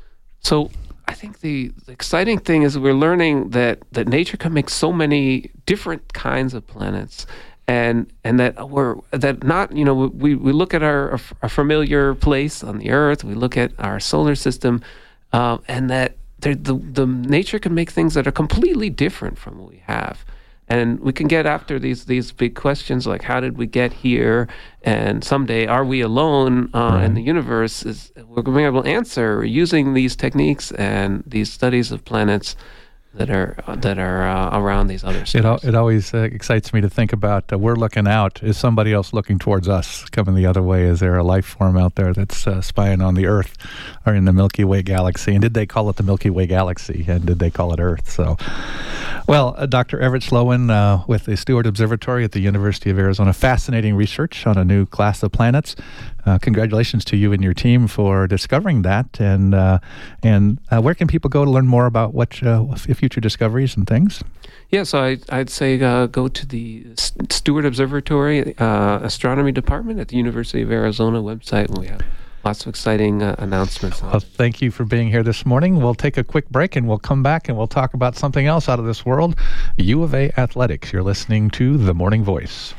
So I think the, the exciting thing is we're learning that, that nature can make so many different kinds of planets, and and that we're that not you know we, we look at our, our familiar place on the Earth, we look at our solar system, uh, and that the the nature can make things that are completely different from what we have. And we can get after these these big questions like how did we get here, and someday are we alone uh, right. in the universe? Is we're going to be able to answer using these techniques and these studies of planets that are that are uh, around these other stars. It it always uh, excites me to think about uh, we're looking out. Is somebody else looking towards us, coming the other way? Is there a life form out there that's uh, spying on the Earth or in the Milky Way galaxy? And did they call it the Milky Way galaxy? And did they call it Earth? So, well, uh, Doctor Everett Sloan uh, with the Steward Observatory at the University of Arizona, fascinating research on a new class of planets. Uh, congratulations to you and your team for discovering that. And uh, and uh, where can people go to learn more about what uh, future discoveries and things? Yeah, so I, I'd say uh, go to the Steward Observatory uh, Astronomy Department at the University of Arizona website, and we have lots of exciting uh, announcements. Well, thank you for being here this morning. We'll take a quick break, and we'll come back, and we'll talk about something else out of this world, U of A Athletics. You're listening to The Morning Voice.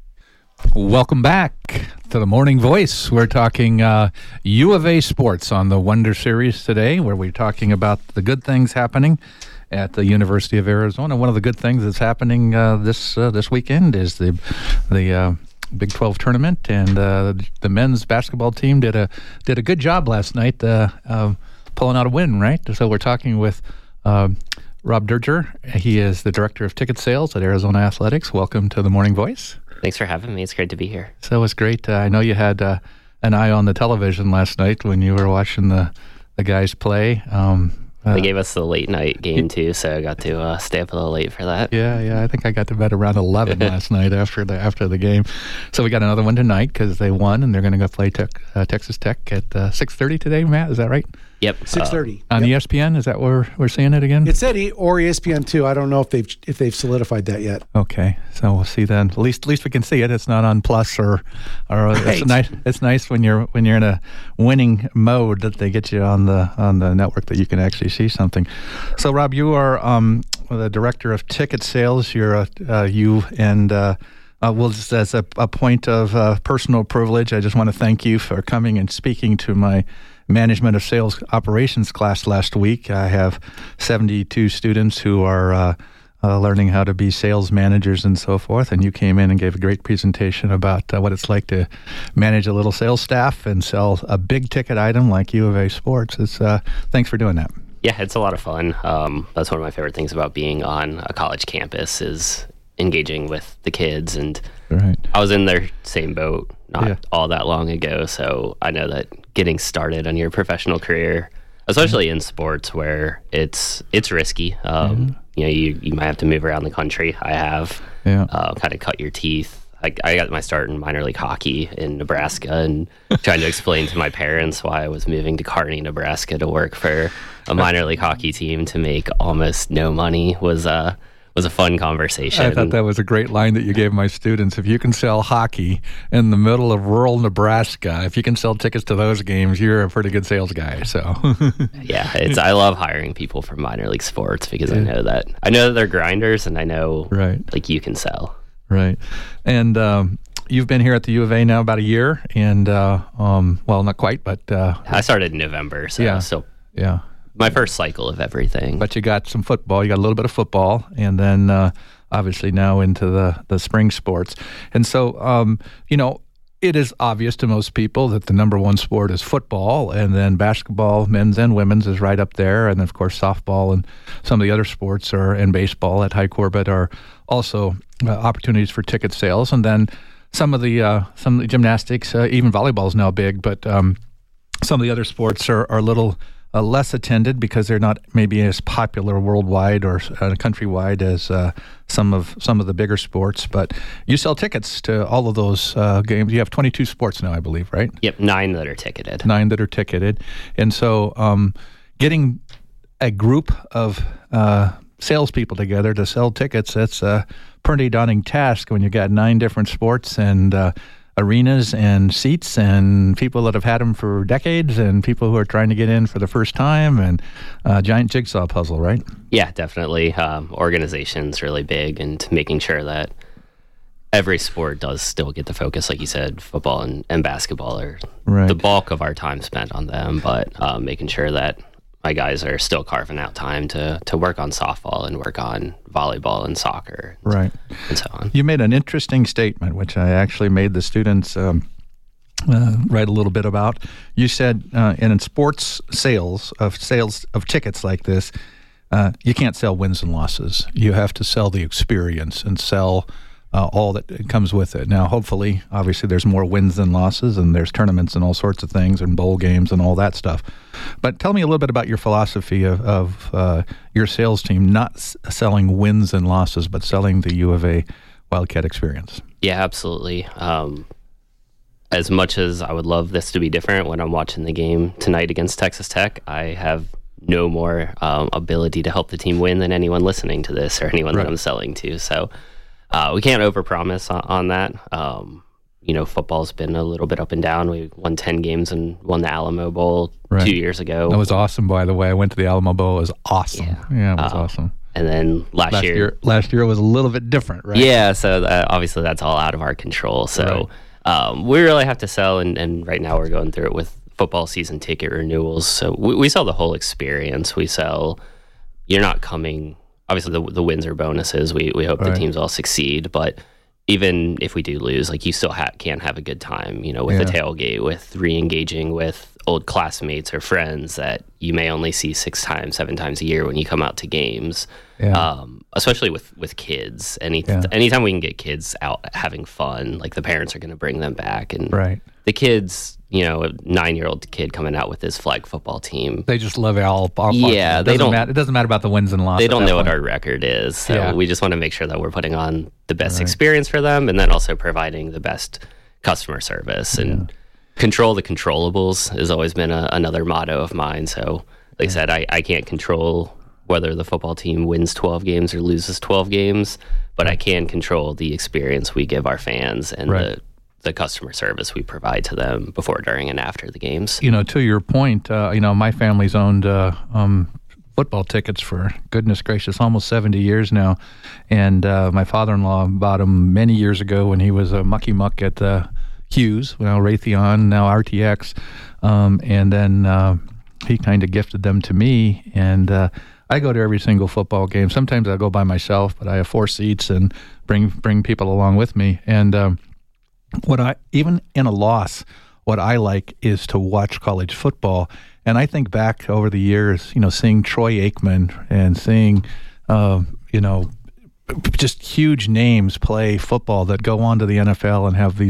Welcome back to The Morning Voice. We're talking uh, U of A sports on the Wonder Series today, where we're talking about the good things happening at the University of Arizona. One of the good things that's happening uh, this uh, this weekend is the the uh, Big twelve tournament, and uh, the men's basketball team did a did a good job last night, uh, uh, pulling out a win. Right. So we're talking with uh, Rob Derger. He is the director of ticket sales at Arizona Athletics. Welcome to The Morning Voice. Thanks for having me. It's great to be here. So it's great. Uh, I know you had uh, an eye on the television last night when you were watching the, the guys play. Um, uh, they gave us the late night game too, so I got to uh, stay up a little late for that. Yeah, yeah. I think I got to bed around eleven last night after the after the game. So we got another one tonight because they won, and they're going to go play tech, uh, Texas Tech at uh, six thirty today. Matt, is that right? Yep, six thirty uh, on yep. E S P N. Is that where we're seeing it again? It said e- or E S P N two. I don't know if they've if they've solidified that yet. Okay, so we'll see then. At least at least we can see it. It's not on Plus or or right. It's nice. It's nice when you're when you're in a winning mode that they get you on the on the network that you can actually see something. So Rob, you are um, the director of ticket sales. You're a uh, you and. Uh, Uh, well, just as a, a point of uh, personal privilege, I just want to thank you for coming and speaking to my management of sales operations class last week. I have seventy-two students who are uh, uh, learning how to be sales managers and so forth, and you came in and gave a great presentation about uh, what it's like to manage a little sales staff and sell a big ticket item like U of A Sports. It's, uh, thanks for doing that. Yeah, it's a lot of fun. Um, that's one of my favorite things about being on a college campus is engaging with the kids, and right. I was in their same boat not yeah. all that long ago, so I know that getting started on your professional career, especially mm-hmm. in sports where it's it's risky, um, mm-hmm. you know, you, you might have to move around the country. I have yeah. uh, kind of cut your teeth I, I got my start in minor league hockey in Nebraska, and trying to explain to my parents why I was moving to Kearney, Nebraska to work for a minor league hockey team to make almost no money was uh, was a fun conversation. I thought that was a great line that you gave my students. If you can sell hockey in the middle of rural Nebraska, if you can sell tickets to those games, you're a pretty good sales guy. So yeah, it's I love hiring people from minor league sports because I know that I know that they're grinders, and I know right. like you can sell. Right. And um, you've been here at the U of A now about a year, and uh, um, well, not quite, but uh, I started in November, so yeah, so yeah. my first cycle of everything. But you got some football, you got a little bit of football, and then uh, obviously now into the, the spring sports. And so, um, you know, it is obvious to most people that the number one sport is football, and then basketball, men's and women's, is right up there. And, of course, softball and some of the other sports are, and baseball at High Corbett are also uh, opportunities for ticket sales. And then some of the uh, some of the gymnastics, uh, even volleyball is now big, but um, some of the other sports are, are a little uh, less attended because they're not maybe as popular worldwide or uh, countrywide as uh, some of some of the bigger sports. But you sell tickets to all of those uh, games. You have twenty-two sports now, I believe, right? Yep, nine that are ticketed. Nine that are ticketed. And so um, getting a group of uh, salespeople together to sell tickets, that's a pretty daunting task when you got nine different sports and uh, arenas and seats and people that have had them for decades and people who are trying to get in for the first time, and a giant jigsaw puzzle, right? Yeah, definitely. Um, organization's really big, and making sure that every sport does still get the focus, like you said, football and, and basketball are right. the bulk of our time spent on them, but uh, making sure that my guys are still carving out time to to work on softball and work on volleyball and soccer, right, and so on. You made an interesting statement, which I actually made the students um, uh, write a little bit about. You said uh, in sports sales of sales of tickets like this, uh, you can't sell wins and losses. You have to sell the experience and sell Uh, all that comes with it. Now, hopefully, obviously, there's more wins than losses, and there's tournaments and all sorts of things, and bowl games and all that stuff. But tell me a little bit about your philosophy of, of uh, your sales team not s- selling wins and losses, but selling the U of A Wildcat experience. Yeah, absolutely. Um, as much as I would love this to be different when I'm watching the game tonight against Texas Tech, I have no more um, ability to help the team win than anyone listening to this or anyone right. that I'm selling to. So Uh, we can't overpromise on, on that. Um, you know, football's been a little bit up and down. We won ten games and won the Alamo Bowl right. two years ago. That was awesome, by the way. I went to the Alamo Bowl. It was awesome. Yeah, yeah it was um, awesome. And then last, last year, year, last year was a little bit different, right? Yeah, so that, obviously that's all out of our control. So right. um, we really have to sell, and, and right now we're going through it with football season ticket renewals. So we, we sell the whole experience. We sell, you're not coming. Obviously, the, the wins are bonuses. We we hope right. the teams all succeed, but even if we do lose, like you still ha- can have a good time, you know, with yeah. the tailgate, with re-engaging with old classmates or friends that you may only see six times, seven times a year when you come out to games. Yeah. Um, especially with, with kids. Any yeah. anytime we can get kids out having fun, like the parents are going to bring them back, and right. the kids, you know, a nine-year-old kid coming out with his flag football team. They just love it all. all yeah, it they don't. Matter, it doesn't matter about the wins and losses. They don't know point. what our record is, so yeah. we just want to make sure that we're putting on the best right. experience for them, and then also providing the best customer service and yeah. control the controllables has always been a, another motto of mine. So, like yeah. I said, I, I can't control whether the football team wins twelve games or loses twelve games, but I can control the experience we give our fans and right. the the customer service we provide to them before, during, and after the games. You know, to your point, uh, you know, my family's owned uh, um, football tickets for, goodness gracious, almost seventy years now. And uh, my father-in-law bought them many years ago when he was a mucky muck at uh, Hughes, now Raytheon, now R T X. Um, and then uh, he kind of gifted them to me. And uh, I go to every single football game. Sometimes I go by myself, but I have four seats and bring bring people along with me. And um, what I even in a loss, what I like is to watch college football. And I think back over the years, you know, seeing Troy Aikman and seeing, uh, you know, just huge names play football that go on to the N F L and have these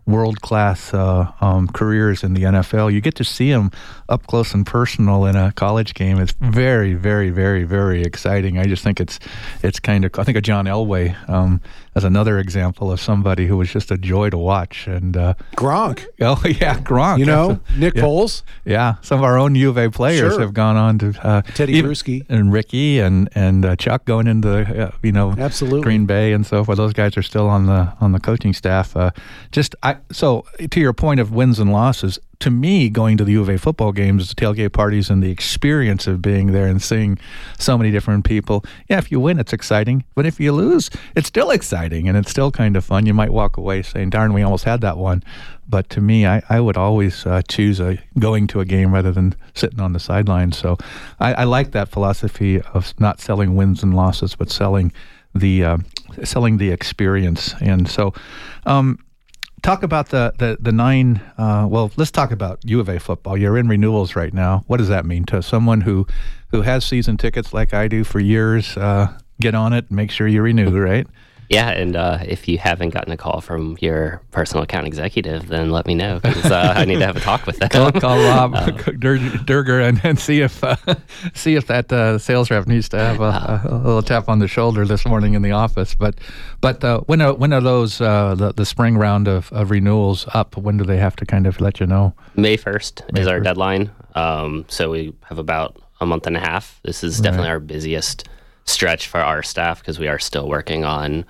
world-class uh, um, careers in the N F L. You get to see them up close and personal in a college game. It's very, very, very, very exciting. I just think it's it's kind of, I think of John Elway um, as another example of somebody who was just a joy to watch. And uh, Gronk. Oh, yeah, Gronk. You know, Nick yeah. Foles. Yeah, some of our own U of A players Sure. have gone on to uh, Teddy even- Bruschi. and Ricky and and uh, Chuck going into uh, you know Absolutely. Green Bay and so forth. Those guys are still on the on the coaching staff. Uh, just I so to your point of wins and losses. To me, going to the U of A football games, the tailgate parties, and the experience of being there and seeing so many different people. Yeah, if you win, it's exciting. But if you lose, it's still exciting and it's still kind of fun. You might walk away saying, darn, we almost had that one. But to me, I, I would always uh, choose a, going to a game rather than sitting on the sidelines. So I, I like that philosophy of not selling wins and losses, but selling the uh, selling the experience. And so um, talk about the, the, the nine, uh, well, let's talk about U of A football. You're in renewals right now. What does that mean to someone who, who has season tickets like I do for years? Uh, get on it, make sure you renew, right? Yeah, and uh, if you haven't gotten a call from your personal account executive, then let me know, because uh, I need to have a talk with them. Call, call Rob Uh, Dur- Durger and, and see if uh, see if that uh, sales rep needs to have a, a, a little tap on the shoulder this morning in the office. But but uh, when are when are those uh, the the spring round of, of renewals up? When do they have to kind of let you know? May first May is our first. deadline, um, so we have about a month and a half. This is definitely our busiest stretch for our staff because we are still working on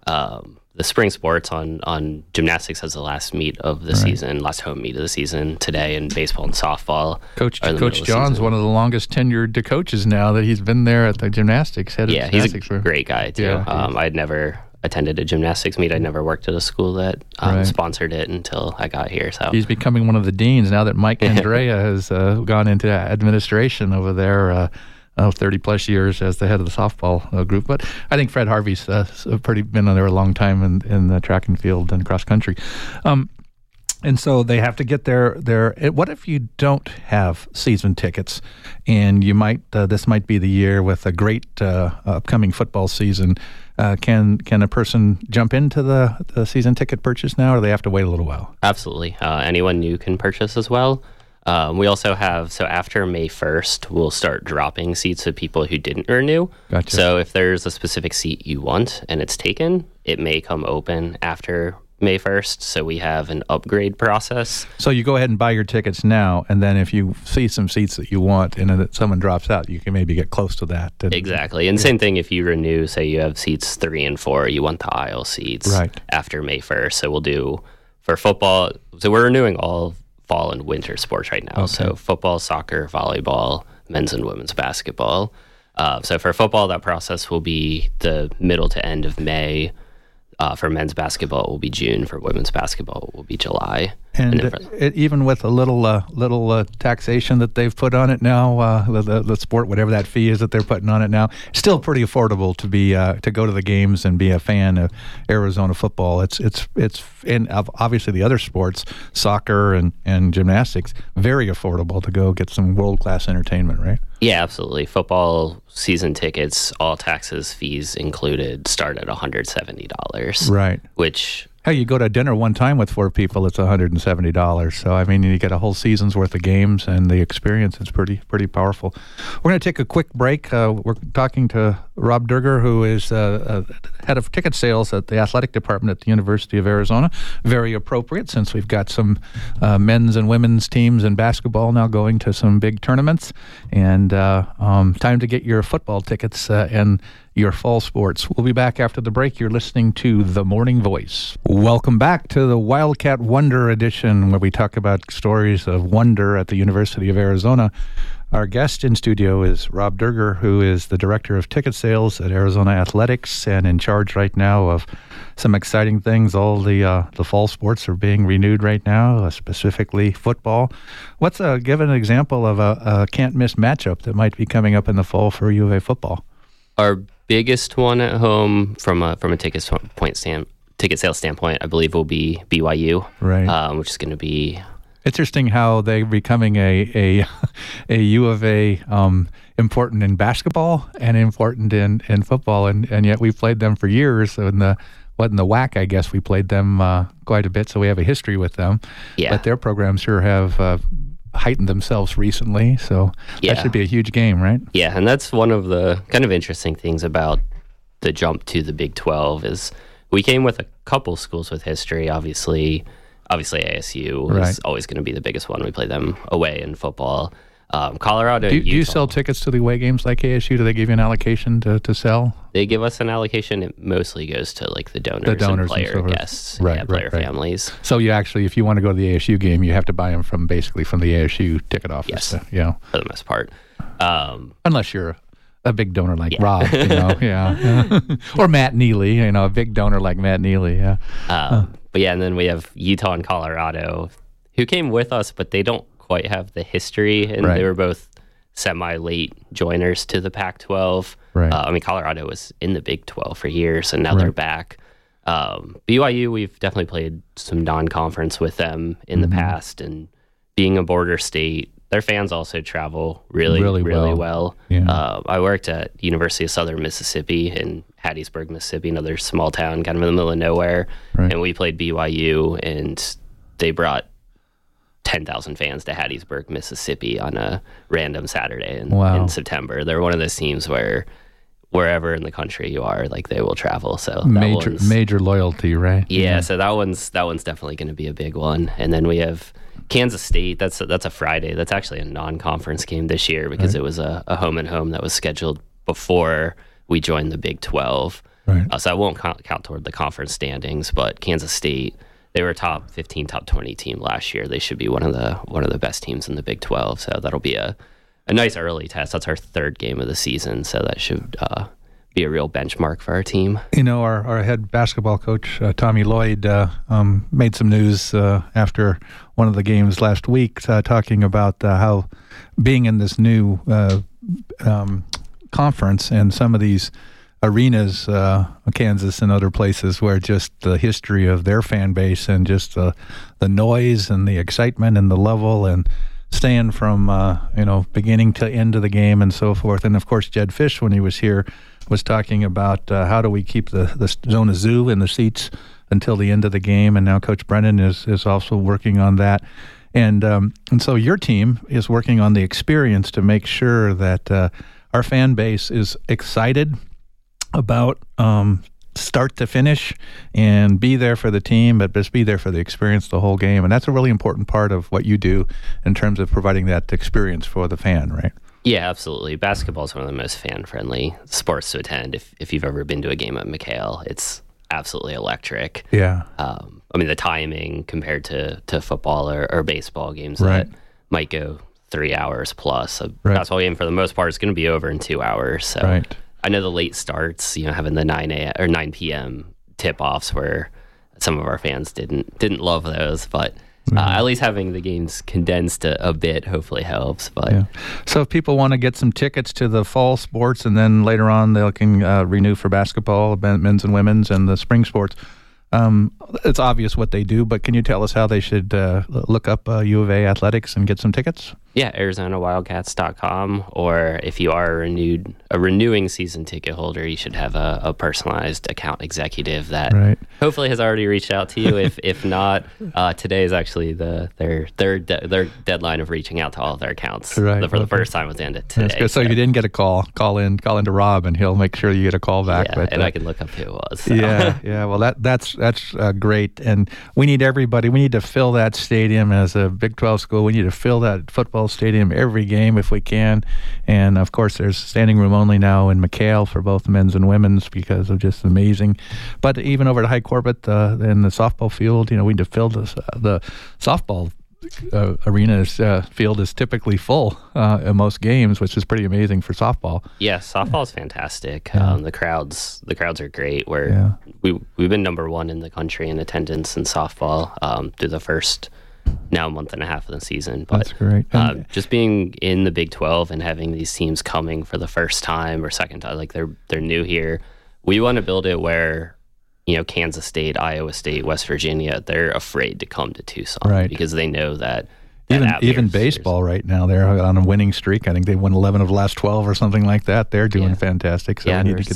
um, the spring sports. On on gymnastics as the last meet of the Right. season, last home meet of the season today, and baseball and softball. Coach are in the Coach middle of the John's season. one of the longest tenured coaches now that he's been there at the gymnastics head. of Yeah, he's a gymnastics for- great guy too. Yeah, he um, I'd never attended a gymnastics meet. I'd never worked at a school that um, Right. sponsored it until I got here. So He's becoming one of the deans now that Mike Andrea has uh, gone into administration over there. Uh, uh, thirty plus years as the head of the softball uh, group. But I think Fred Harvey's uh, s- pretty been on there a long time in, in the track and field and cross country. Um, and so they have to get their, their, eh, what if you don't have season tickets and you might, uh, this might be the year with a great uh, upcoming football season. Uh, can can a person jump into the, the season ticket purchase now, or do they have to wait a little while? absolutely, uh, anyone new can purchase as well. Um, we also have, so after May first, we'll start dropping seats to people who didn't renew. Gotcha. So if there's a specific seat you want and it's taken, it may come open after May first. So we have an upgrade process. So you go ahead and buy your tickets now, and then if you see some seats that you want and then someone drops out, you can maybe get close to that. And- Exactly. And same thing if you renew, say you have seats three and four, you want the aisle seats Right. after May first. So we'll do for football. So we're renewing all fall and winter sports right now. Okay. So football, soccer, volleyball, men's and women's basketball. Uh, so for football, that process will be the middle to end of May. Uh, for men's basketball, it will be June. For women's basketball, it will be July. And then uh, for- it, even with a little uh, little uh, taxation that they've put on it now, uh, the, the the sport, whatever that fee is that they're putting on it now, it's still pretty affordable to be uh, to go to the games and be a fan of Arizona football. It's it's it's and ob- obviously the other sports, soccer and, and gymnastics, very affordable to go get some world class entertainment, right? Yeah, absolutely. Football season tickets, all taxes, fees included, start at one hundred seventy dollars. Right. Which, Hey, you go to dinner one time with four people, it's one hundred seventy dollars. So, I mean, you get a whole season's worth of games, and the experience is pretty pretty powerful. We're going to take a quick break. Uh, we're talking to Rob Durger, who is uh, uh, head of ticket sales at the athletic department at the University of Arizona. Very appropriate, since we've got some uh, men's and women's teams in basketball now going to some big tournaments. And uh, um, time to get your football tickets uh, and your fall sports. We'll be back after the break. You're listening to The Morning Voice. Welcome back to the Wildcat Wonder Edition, where we talk about stories of wonder at the University of Arizona. Our guest in studio is Rob Durger, who is the director of ticket sales at Arizona Athletics and in charge right now of some exciting things. All the uh, the fall sports are being renewed right now, uh, specifically football. What's a give an example of a, a can't miss matchup that might be coming up in the fall for U of A football? our biggest one at home from a from a ticket st- point stand ticket sales standpoint, I believe, will be B Y U, Right. um, which is going to be Interesting how they're becoming a a, a U of A um, important in basketball and important in, in football, and, and yet we've played them for years in the what in the W A C, I guess we played them uh, quite a bit, so we have a history with them. Yeah. But their programs sure have uh, heightened themselves recently, so Yeah. that should be a huge game, right? Yeah, and that's one of the kind of interesting things about the jump to the Big twelve is we came with a couple schools with history. Obviously, obviously A S U is Right. always going to be the biggest one. We play them away in football. Um, Colorado, Do, do you Utah, sell tickets to the away games like A S U? Do they give you an allocation to, to sell? they give us an allocation. It mostly goes to like the donors, The donors and and player so forth. guests, Right, yeah, right, player right. families. So you actually, if you want to go to the A S U game, you have to buy them from basically from the A S U ticket office. Yes. uh, you know, For the most part, um, unless you're a, a big donor like Yeah. Rob, you know, yeah, or Matt Neely, you know, a big donor like Matt Neely, yeah. um, but yeah, and then we have Utah and Colorado, who came with us, but they don't quite have the history, and Right. they were both semi-late joiners to the Pac twelve. Right. Uh, I mean, Colorado was in the Big twelve for years, and now they're Right. back. Um, B Y U, we've definitely played some non-conference with them in Mm-hmm. the past, and being a border state, their fans also travel really, Really really, well. well. Yeah. Uh, I worked at University of Southern Mississippi in Hattiesburg, Mississippi, another small town, kind of in the middle of nowhere, Right. and we played B Y U, and they brought ten thousand fans to Hattiesburg, Mississippi on a random Saturday in, Wow. in September. They're one of those teams where wherever in the country you are, like they will travel. So that Major one's, major loyalty, right? yeah, so that one's that one's definitely going to be a big one. And then we have Kansas State. That's a, that's a Friday. That's actually a non-conference game this year because Right. it was a, a home and home that was scheduled before we joined the Big twelve. Right. Uh, so I won't count, count toward the conference standings, but Kansas State, they were a top fifteen, top twenty team last year. They should be one of the one of the best teams in the Big twelve. So that'll be a, a nice early test. That's our third game of the season, so that should uh, be a real benchmark for our team. You know, our, our head basketball coach, uh, Tommy Lloyd, uh, um, made some news uh, after one of the games last week, uh, talking about uh, how being in this new uh, um, conference and some of these arenas, uh, Kansas and other places, where just the history of their fan base and just the the noise and the excitement and the level and staying from uh, you know beginning to end of the game and so forth. And of course, Jed Fish, when he was here, was talking about uh, how do we keep the the Zona Zoo in the seats until the end of the game. And now Coach Brennan is is also working on that. And um, and so your team is working on the experience to make sure that uh, our fan base is excited about um, start to finish and be there for the team, but just be there for the experience the whole game. And that's a really important part of what you do in terms of providing that experience for the fan, right? Yeah, absolutely. Basketball is one of the most fan-friendly sports to attend. If if you've ever been to a game at McHale, it's absolutely electric. Yeah. Um, I mean, the timing compared to, to football or, or baseball games Right. that might go three hours plus. A Right. basketball game, for the most part, is going to be over in two hours. So Right. I know the late starts, you know, having the nine a.m. or nine p.m. tip-offs where some of our fans didn't didn't love those, but uh, at least having the games condensed a, a bit hopefully helps. But Yeah. So if people want to get some tickets to the fall sports and then later on they can uh, renew for basketball, men- men's and women's, and the spring sports, um, it's obvious what they do, but can you tell us how they should uh, look up uh, U of A athletics and get some tickets? yeah, Arizona Wildcats dot com, or if you are a renewed a renewing season ticket holder, you should have a, a personalized account executive that Right. hopefully has already reached out to you. If if not, uh, today is actually the their their de- their deadline of reaching out to all of their accounts. Right, The- for the okay. first time was ended today. That's good. So if you didn't get a call, call in, call into Rob, and he'll make sure you get a call back. yeah, But, and uh, I can look up who it was. so. yeah, yeah. Well, that that's that's uh, great, and we need everybody. We need to fill that stadium as a Big twelve school. We need to fill that football stadium every game if we can, and of course, there's standing room only now in McHale for both men's and women's because of just amazing. But even over at High Corbett uh, in the softball field, you know, we need to fill this, uh, the softball. Uh, arena's uh, field is typically full uh, in most games, which is pretty amazing for softball. Yeah, softball is fantastic. Yeah. Um, the crowds, the crowds are great. We're Yeah. we we've been number one in the country in attendance in softball um, through the first now month and a half of the season. But That's great. uh, And- just being in the Big twelve and having these teams coming for the first time or second time, like they're they're new here. We want to build it where, you know, Kansas State, Iowa State, West Virginia, they're afraid to come to Tucson Right. because they know that. that Even out even here, there's- baseball right now, they're on a winning streak. I think they won eleven of the last twelve or something like that. They're doing Yeah. fantastic. So Yeah, we need to there's- get some.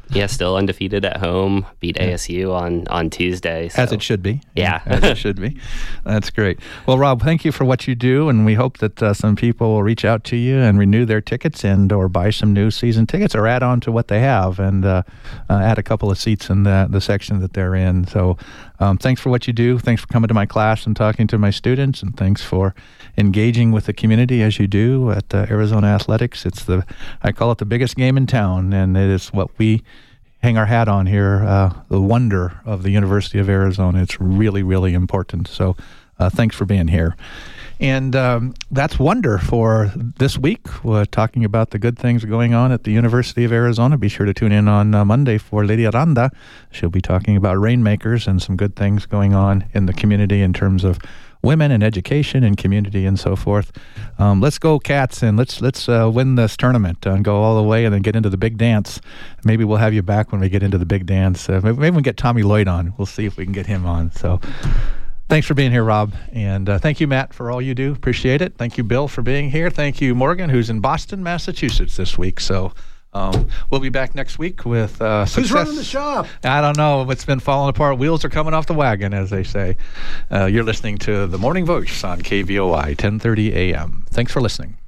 Yeah, still undefeated at home. Beat A S U on, on Tuesday. So. As it should be. Yeah. As it should be. That's great. Well, Rob, thank you for what you do, and we hope that uh, some people will reach out to you and renew their tickets and or buy some new season tickets or add on to what they have and uh, uh, add a couple of seats in the, the section that they're in. So um, thanks for what you do. Thanks for coming to my class and talking to my students, and thanks for engaging with the community as you do at uh, Arizona Athletics. It's the, I call it the biggest game in town, and it is what we hang our hat on here, uh, the wonder of the University of Arizona. It's really, really important. So uh, thanks for being here. And um, that's Wonder for this week. We're talking about the good things going on at the University of Arizona. Be sure to tune in on uh, Monday for Lady Aranda. She'll be talking about rainmakers and some good things going on in the community in terms of women and education and community and so forth. Um, let's go Cats, and let's let's uh, win this tournament and go all the way and then get into the big dance. Maybe we'll have you back when we get into the big dance. Uh, maybe, maybe we can get Tommy Lloyd on. We'll see if we can get him on. So thanks for being here, Rob. And uh, thank you, Matt, for all you do. Appreciate it. Thank you, Bill, for being here. Thank you, Morgan, who's in Boston, Massachusetts this week. So Um, we'll be back next week with uh, success. Who's running the shop? I don't know. It's been falling apart. Wheels are coming off the wagon, as they say. Uh, you're listening to The Morning Voice on K V O I, ten thirty a.m. Thanks for listening.